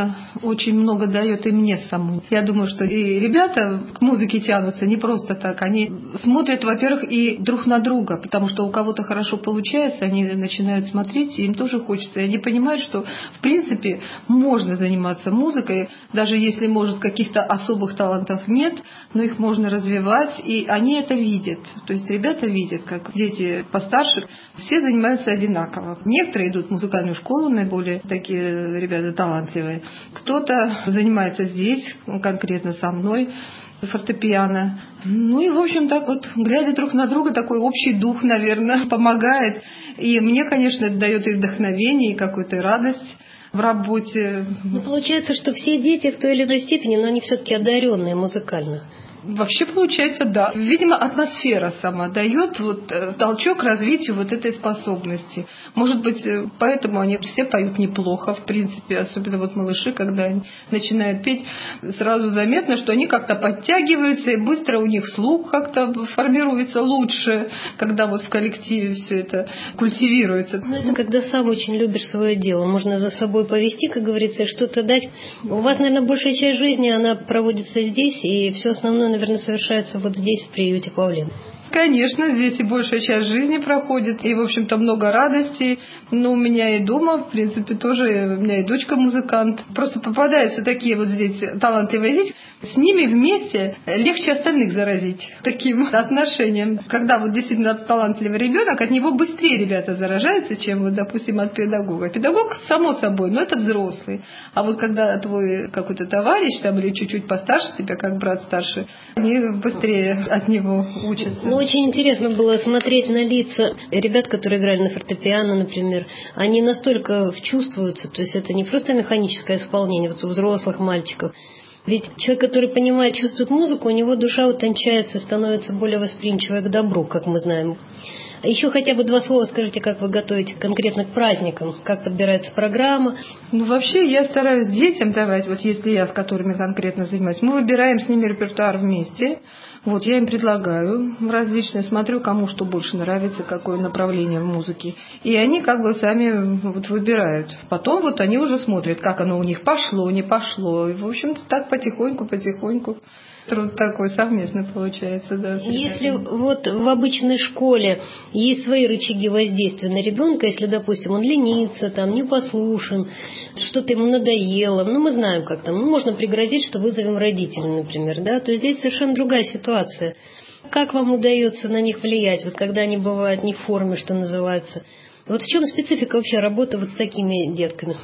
[SPEAKER 9] очень много дает и мне саму. Я думаю, что и ребята к музыке тянутся не просто так. Они смотрят, во-первых, и друг на друга, потому что у кого-то хорошо получается, они начинают смотреть, и им тоже хочется. И они понимают, что, в принципе, можно заниматься музыкой, даже если, может, каких-то особых талантов нет, но их можно развивать, и они это видят. То есть ребята видят, как дети постарше, все занимаются одинаково. Некоторые идут в музыкальную школу, наиболее такие ребята талантливые. Кто-то занимается здесь, конкретно со мной, фортепиано. Ну и, в общем, так вот, глядя друг на друга, такой общий дух, наверное, помогает. И мне, конечно, это дает и вдохновение, и какую-то радость в работе.
[SPEAKER 6] Ну, получается, что все дети в той или иной степени, но они все-таки одаренные музыкально.
[SPEAKER 9] Вообще получается, да. Видимо, атмосфера сама дает вот толчок развитию вот этой способности. Может быть, поэтому они все поют неплохо, в принципе, особенно вот малыши, когда они начинают петь, сразу заметно, что они как-то подтягиваются, и быстро у них слух как-то формируется лучше, когда вот в коллективе все это культивируется.
[SPEAKER 6] Ну, это когда сам очень любишь свое дело. Можно за собой повести, как говорится, и что-то дать. У вас, наверное, большая часть жизни, она проводится здесь, и все основное, наверное, совершается вот здесь, в приюте «Павлин».
[SPEAKER 9] Конечно, здесь и большая часть жизни проходит, и, в общем-то, много радостей. Но у меня и дома, в принципе, тоже, у меня и дочка музыкант. Просто попадаются такие вот здесь талантливые дети. С ними вместе легче остальных заразить таким отношением. Когда вот действительно талантливый ребенок, от него быстрее ребята заражаются, чем, вот, допустим, от педагога. Педагог, само собой, но это взрослый. А вот когда твой какой-то товарищ там, или чуть-чуть постарше тебя, как брат старший, они быстрее от него учатся.
[SPEAKER 6] Ну, очень интересно было смотреть на лица ребят, которые играли на фортепиано, например. Они настолько чувствуются, то есть это не просто механическое исполнение, вот у взрослых мальчиков. Ведь человек, который понимает, чувствует музыку, у него душа утончается, становится более восприимчивой к добру, как мы знаем. Еще хотя бы 2 слова скажите, как вы готовите конкретно к праздникам, как подбирается программа.
[SPEAKER 9] Ну, вообще, я стараюсь детям давать, вот если я с которыми конкретно занимаюсь, мы выбираем с ними репертуар вместе. Вот, я им предлагаю различные, смотрю, кому что больше нравится, какое направление в музыке. И они как бы сами вот выбирают. Потом вот они уже смотрят, как оно у них пошло, не пошло. И, в общем-то, так потихоньку. Труд такой совместный получается, да.
[SPEAKER 6] Если вот в обычной школе есть свои рычаги воздействия на ребенка, если, допустим, он ленится, там, непослушен, что-то ему надоело, ну, мы знаем, как там, можно пригрозить, что вызовем родителей, например, да, то здесь совершенно другая ситуация. Как вам удается на них влиять, вот когда они бывают не в форме, что называется? Вот в чем специфика вообще работы вот с такими детками?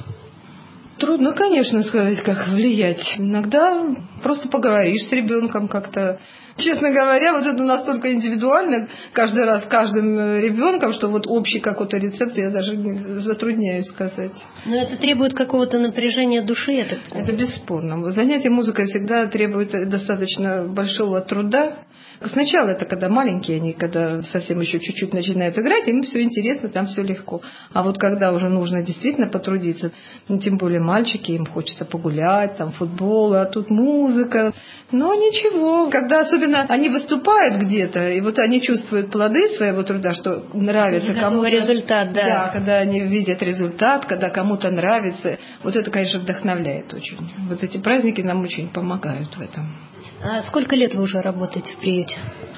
[SPEAKER 9] Трудно, конечно, сказать, как влиять. Иногда просто поговоришь с ребенком как-то. Честно говоря, вот это настолько индивидуально каждый раз с каждым ребенком, что вот общий какой-то рецепт я даже затрудняюсь сказать.
[SPEAKER 6] Но это требует какого-то напряжения души, я так понимаю.
[SPEAKER 9] Это бесспорно. Занятие музыкой всегда требует достаточно большого труда. Сначала это когда маленькие, они когда совсем еще чуть-чуть начинают играть, им все интересно, там все легко. А вот когда уже нужно действительно потрудиться, ну, тем более мальчики, им хочется погулять, там футбол, а тут музыка. Но ничего, когда особенно они выступают где-то, и вот они чувствуют плоды своего труда, что нравится кому-то.
[SPEAKER 6] Результат, да.
[SPEAKER 9] Да, когда они видят результат, когда кому-то нравится, вот это, конечно, вдохновляет очень. Вот эти праздники нам очень помогают в этом.
[SPEAKER 6] А сколько лет вы уже работаете в приюте?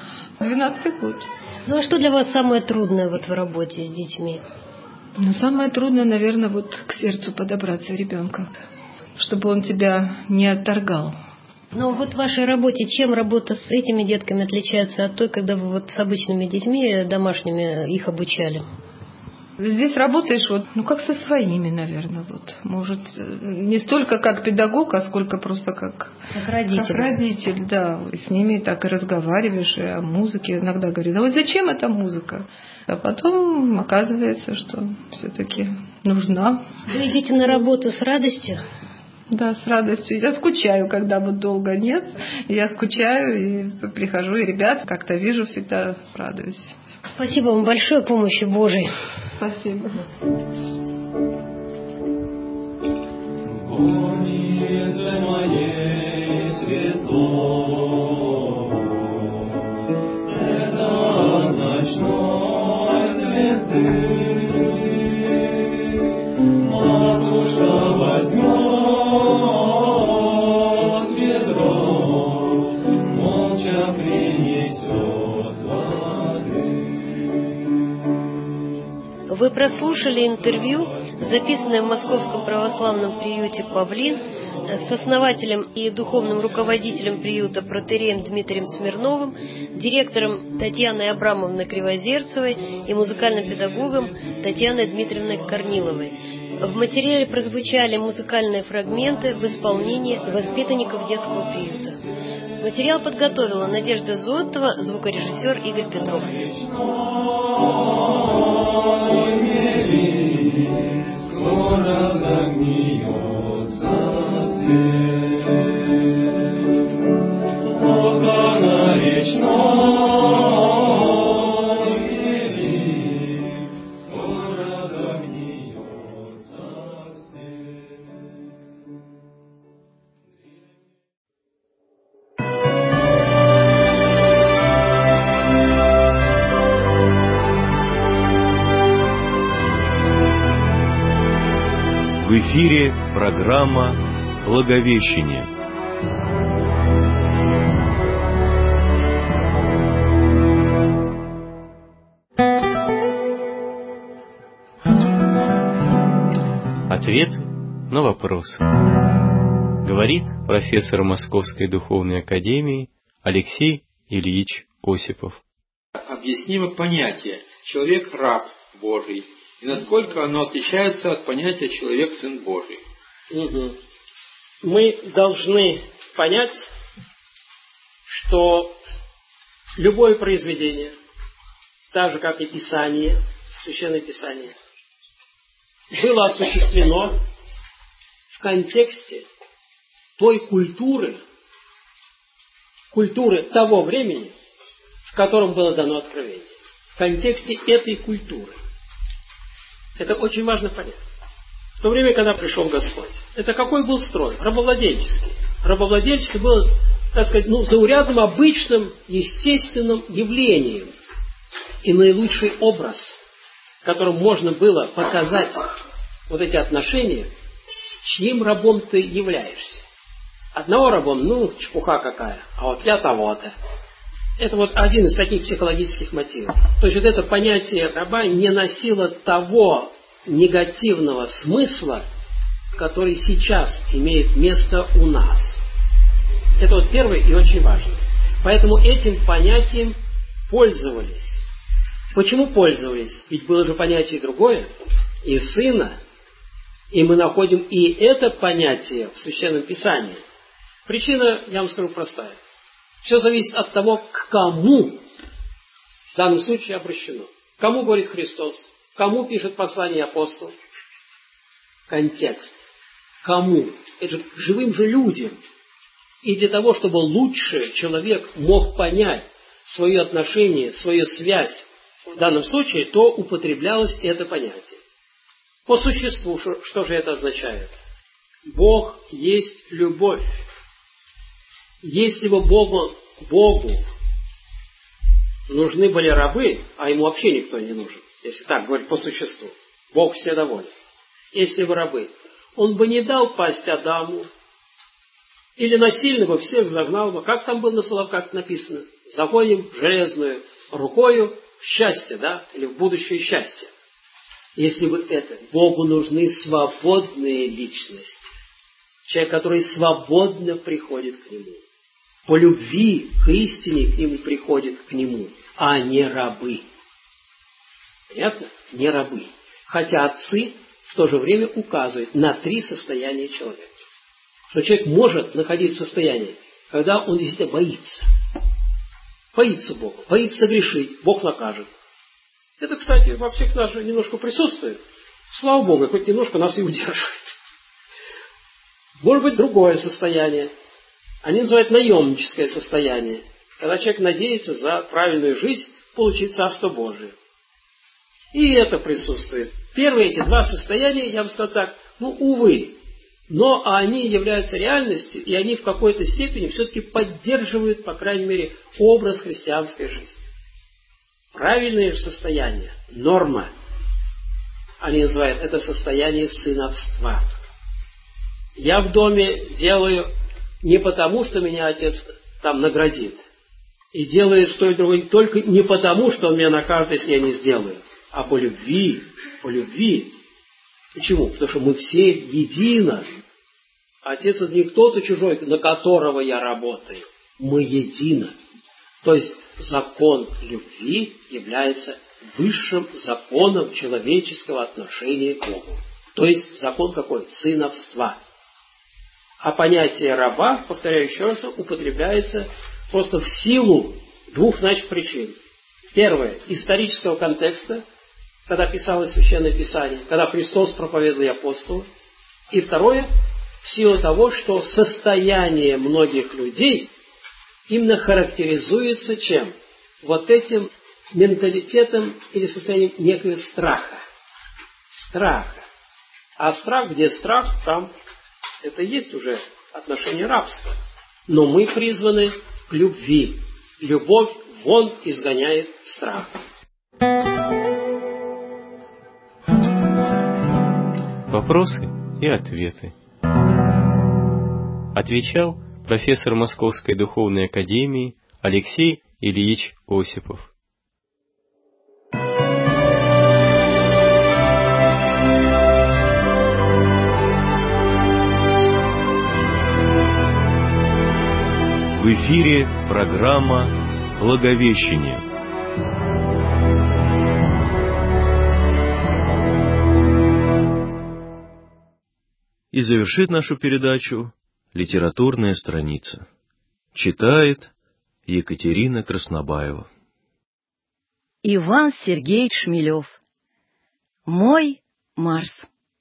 [SPEAKER 9] 12-й год.
[SPEAKER 6] Ну а что для вас самое трудное вот в работе с детьми?
[SPEAKER 9] Ну, самое трудное, наверное, вот к сердцу подобраться ребенка, чтобы он тебя не отторгал.
[SPEAKER 6] Ну вот в вашей работе, чем работа с этими детками отличается от той, когда вы вот с обычными детьми домашними их обучали?
[SPEAKER 9] Здесь работаешь вот, ну, как со своими, наверное, вот. Может, не столько как педагог, а сколько просто как
[SPEAKER 6] родитель.
[SPEAKER 9] Как родитель, да. И с ними так и разговариваешь, и о музыке иногда говоришь, а вот зачем эта музыка? А потом оказывается, что все-таки нужна.
[SPEAKER 6] Вы идите на работу с радостью?
[SPEAKER 9] Да, с радостью. Я скучаю, когда вот долго нет. Я скучаю и прихожу, и ребят как-то вижу, всегда радуюсь.
[SPEAKER 6] Спасибо вам большое, помощи Божией.
[SPEAKER 9] Спасибо.
[SPEAKER 10] Матушка возьмет
[SPEAKER 6] прослушали интервью, записанное в Московском православном приюте «Павлин» с основателем и духовным руководителем приюта протоиереем Дмитрием Смирновым, директором Татьяной Абрамовной Кривозерцевой и музыкальным педагогом Татьяной Дмитриевной Корниловой. В материале прозвучали музыкальные фрагменты в исполнении воспитанников детского приюта. Материал подготовила Надежда Зотова, звукорежиссер Игорь Петров.
[SPEAKER 5] В эфире программа «Благовещение».
[SPEAKER 10] Ответ на вопрос. Говорит профессор Московской духовной академии Алексей Ильич Осипов.
[SPEAKER 11] Объяснимо понятие «человек-раб Божий» и насколько оно отличается от понятия «человек-сын Божий».
[SPEAKER 12] Мы должны понять, что любое произведение, так же как и Писание, Священное Писание, было осуществлено в контексте той культуры того времени, в котором было дано откровение. В контексте этой культуры. Это очень важно понять. В то время, когда пришел Господь, это какой был строй? Рабовладельческий. Рабовладельчество было, так сказать, заурядным, обычным, естественным явлением. И наилучший образ, которым можно было показать вот эти отношения, чьим рабом ты являешься. Одного рабом, чепуха какая, а вот я того-то. Это вот один из таких психологических мотивов. То есть вот это понятие раба не носило того негативного смысла, который сейчас имеет место у нас. Это вот первое и очень важно. Поэтому этим понятием пользовались. Почему пользовались? Ведь было же понятие другое, и сына, и мы находим и это понятие в Священном Писании. Причина, я вам скажу, простая. Все зависит от того, к кому в данном случае обращено. Кому говорит Христос? Кому пишет послание апостол? Контекст. Кому? Это же к живым же людям. И для того, чтобы лучше человек мог понять свое отношение, свою связь в данном случае, то употреблялось это понятие. По существу, что же это означает? Бог есть любовь. Если бы Богу нужны были рабы, а ему вообще никто не нужен, если так говорить по существу, Бог все доволен. Если бы рабы, он бы не дал пасть Адаму, или насильно бы всех загнал бы, как там было на Соловках написано, загоним железную рукою в счастье, да, или в будущее счастье. Если бы это, Богу нужны свободные личности. Человек, который свободно приходит к Нему. По любви к истине к Нему приходит к Нему, а не рабы. Понятно? Не рабы. Хотя отцы в то же время указывают на 3 состояния человека. Что человек может находиться в состоянии, когда он действительно боится. Боится Бога, боится согрешить, Бог накажет. Это, кстати, во всех нас же немножко присутствует. Слава Богу, хоть немножко нас и удерживает. Может быть, другое состояние. Они называют наемническое состояние. Когда человек надеется за правильную жизнь получить Царство Божие. И это присутствует. Первые эти 2 состояния, я бы сказал так, увы. Но они являются реальностью, и они в какой-то степени все-таки поддерживают, по крайней мере, образ христианской жизни. Правильное же состояние, норма, они называют это состояние сыновства. Я в доме делаю не потому, что меня отец там наградит. И делает что и другое только не потому, что он меня накажет, если я не сделаю. а по любви, по любви. Почему? Потому что мы все едино. Отец — это не кто-то чужой, на которого я работаю. Мы едино. То есть закон любви является высшим законом человеческого отношения к Богу. То есть закон какой? Сыновства. А понятие раба, повторяю еще раз, употребляется просто в силу двух, значит, причин. Первое — исторического контекста, когда писалось Священное Писание, когда Христос проповедовал и апостолы. И второе — в силу того, что состояние многих людей именно характеризуется чем? Вот этим менталитетом или состоянием некого страха. Страха. А страх, где страх, там это есть уже отношение рабства. Но мы призваны к любви. Любовь вон изгоняет страх.
[SPEAKER 10] Вопросы и ответы. Отвечал профессор Московской Духовной Академии Алексей Ильич Осипов.
[SPEAKER 5] В эфире программа «Благовещение». И завершит нашу передачу литературная страница. Читает Екатерина Краснобаева.
[SPEAKER 13] Иван Сергеевич Шмелев. Мой Марс.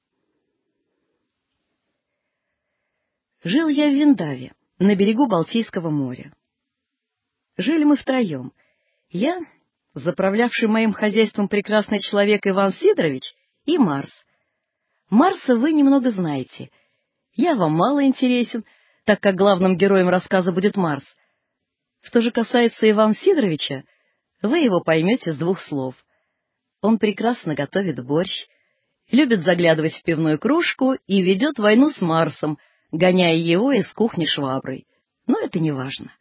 [SPEAKER 13] Жил я в Виндаве, на берегу Балтийского моря. Жили мы втроем. Я, заправлявший моим хозяйством прекрасный человек Иван Сидорович, и Марс. Марса вы немного знаете. Я вам мало интересен, так как главным героем рассказа будет Марс. Что же касается Ивана Сидоровича, вы его поймете с двух слов. Он прекрасно готовит борщ, любит заглядывать в пивную кружку и ведет войну с Марсом, гоняя его из кухни шваброй. Но это не важно.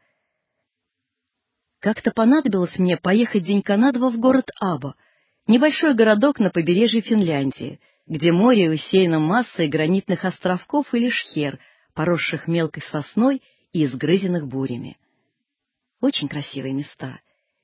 [SPEAKER 13] Как-то понадобилось мне поехать денька на два в город Або, небольшой городок на побережье Финляндии, где море усеяно массой гранитных островков или шхер, поросших мелкой сосной и изгрызенных бурями. Очень красивые места.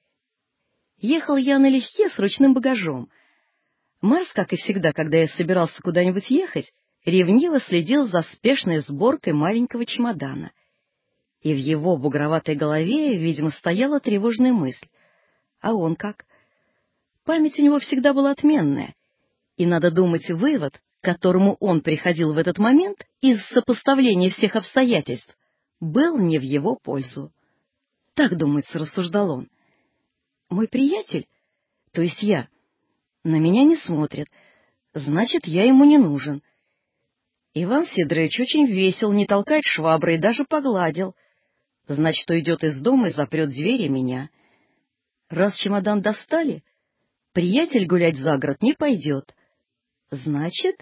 [SPEAKER 13] Ехал я налегке с ручным багажом. Марс, как и всегда, когда я собирался куда-нибудь ехать, ревниво следил за спешной сборкой маленького чемодана. И в его бугроватой голове, видимо, стояла тревожная мысль. А он как? Память у него всегда была отменная. И надо думать, вывод, к которому он приходил в этот момент из сопоставления всех обстоятельств, был не в его пользу. Так, думается, рассуждал он. Мой приятель, то есть я, на меня не смотрит, значит, я ему не нужен. Иван Сидорович очень весел, не толкает шваброй, даже погладил. Значит, уйдет из дома и запрет дверь и меня. Раз чемодан достали, приятель гулять за город не пойдет. Значит,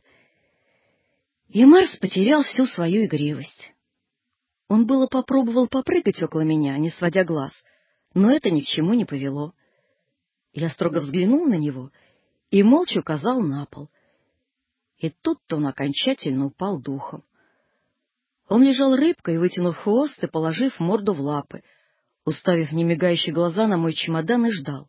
[SPEAKER 13] и Марс потерял всю свою игривость. Он было попробовал попрыгать около меня, не сводя глаз, но это ни к чему не повело. Я строго взглянул на него и молча указал на пол. И тут-то он окончательно упал духом. Он лежал рыбкой, вытянув хвост и положив морду в лапы, уставив немигающие глаза на мой чемодан, и ждал.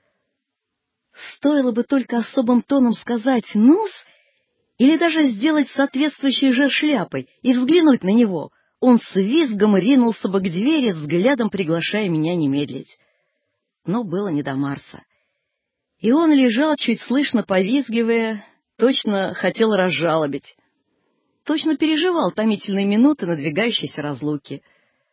[SPEAKER 13] Стоило бы только особым тоном сказать «ну-с», или даже сделать соответствующий жест шляпой и взглянуть на него, он с визгом ринулся бы к двери, взглядом приглашая меня не медлить. Но было не до Марса. И он лежал, чуть слышно повизгивая, точно хотел разжалобить. Точно переживал томительные минуты надвигающейся разлуки.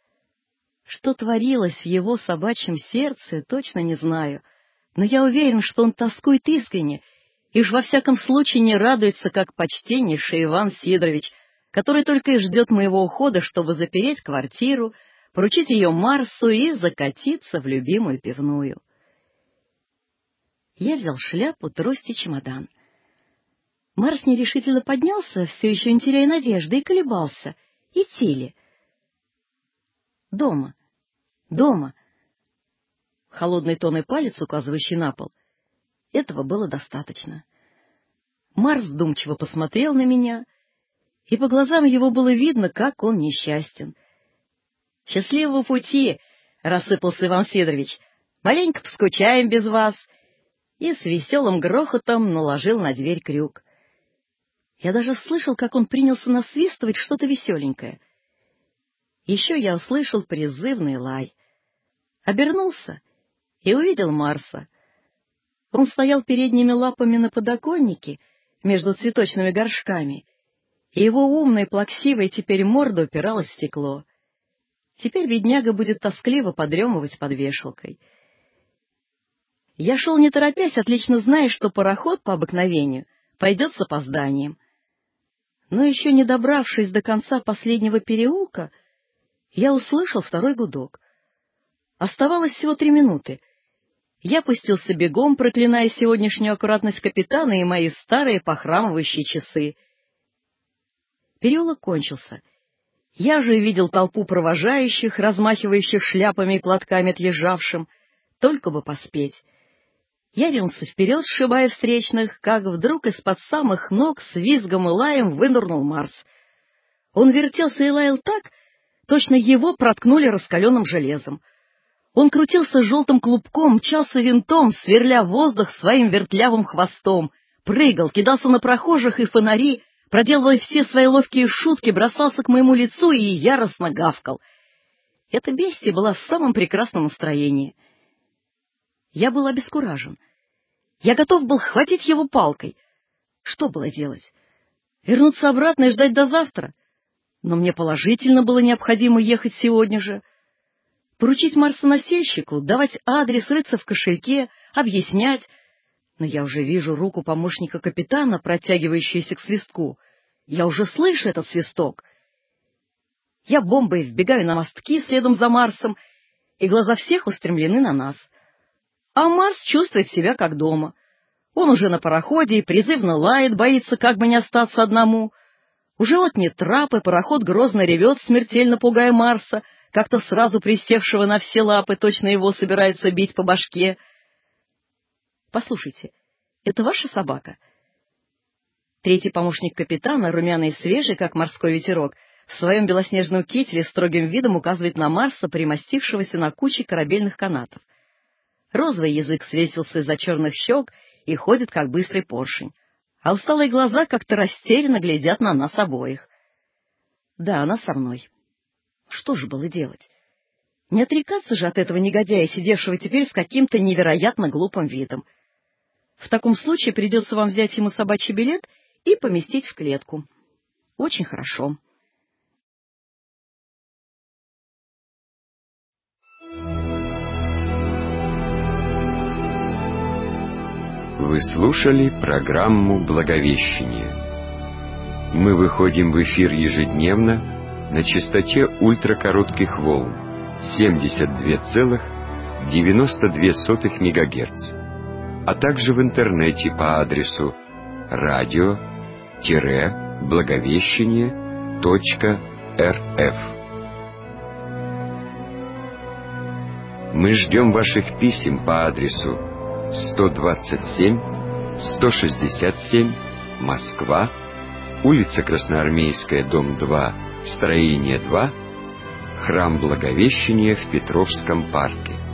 [SPEAKER 13] Что творилось в его собачьем сердце, точно не знаю, но я уверен, что он тоскует искренне, и уж во всяком случае не радуется, как почтеннейший Иван Сидорович, который только и ждет моего ухода, чтобы запереть квартиру, поручить ее Марсу и закатиться в любимую пивную. Я взял шляпу, трость и чемодан. Марс нерешительно поднялся, все еще не теряя надежды, и колебался. Идти ли? Дома. Дома. Холодный тон и палец, указывающий на пол. Этого было достаточно. Марс вдумчиво посмотрел на меня, и по глазам его было видно, как он несчастен. «Счастливого пути!» — рассыпался Иван Федорович. «Маленько поскучаем без вас!» И с веселым грохотом наложил на дверь крюк. Я даже слышал, как он принялся насвистывать что-то веселенькое. Еще я услышал призывный лай. Обернулся и увидел Марса. Он стоял передними лапами на подоконнике между цветочными горшками, и его умная, плаксивая теперь морда упиралась в стекло. Теперь бедняга будет тоскливо подремывать под вешалкой. Я шел не торопясь, отлично зная, что пароход по обыкновению пойдет с опозданием. Но еще не добравшись до конца последнего переулка, я услышал второй гудок. Оставалось всего 3 минуты. Я пустился бегом, проклиная сегодняшнюю аккуратность капитана и мои старые похрамывающие часы. Переулок кончился. Я же видел толпу провожающих, размахивающих шляпами и платками отъезжавшим, только бы поспеть. Я ринулся вперед, сшибая встречных, как вдруг из-под самых ног с визгом и лаем вынырнул Марс. Он вертелся и лаял так, точно его проткнули раскаленным железом. Он крутился желтым клубком, мчался винтом, сверля воздух своим вертлявым хвостом, прыгал, кидался на прохожих и фонари, проделывая все свои ловкие шутки, бросался к моему лицу и яростно гавкал. Эта бестия была в самом прекрасном настроении. Я был обескуражен. Я готов был хватить его палкой. Что было делать? Вернуться обратно и ждать до завтра? Но мне положительно было необходимо ехать сегодня же. Поручить Марса-носильщику, давать адрес, рыться в кошельке, объяснять. Но я уже вижу руку помощника капитана, протягивающуюся к свистку. Я уже слышу этот свисток. Я бомбой вбегаю на мостки следом за Марсом, и глаза всех устремлены на нас. А Марс чувствует себя как дома. Он уже на пароходе и призывно лает, боится как бы не остаться одному. Уже вот нет трапы, пароход грозно ревет, смертельно пугая Марса, как-то сразу присевшего на все лапы, точно его собираются бить по башке. «Послушайте, это ваша собака?» Третий помощник капитана, румяный и свежий, как морской ветерок, в своем белоснежном кителе строгим видом указывает на Марса, примостившегося на куче корабельных канатов. Розовый язык свесился из-за черных щек и ходит, как быстрый поршень, а усталые глаза как-то растерянно глядят на нас обоих. Да, она со мной. Что же было делать? Не отрекаться же от этого негодяя, сидевшего теперь с каким-то невероятно глупым видом. В таком случае придется вам взять ему собачий билет и поместить в клетку. Очень хорошо.
[SPEAKER 2] Вы слушали программу «Благовещение». Мы выходим в эфир ежедневно на частоте ультракоротких волн 72,92 МГц, а также в интернете по адресу radio-благовещение.рф. Мы ждем ваших писем по адресу 127-167, Москва, улица Красноармейская, дом 2, строение 2, храм Благовещения в Петровском парке.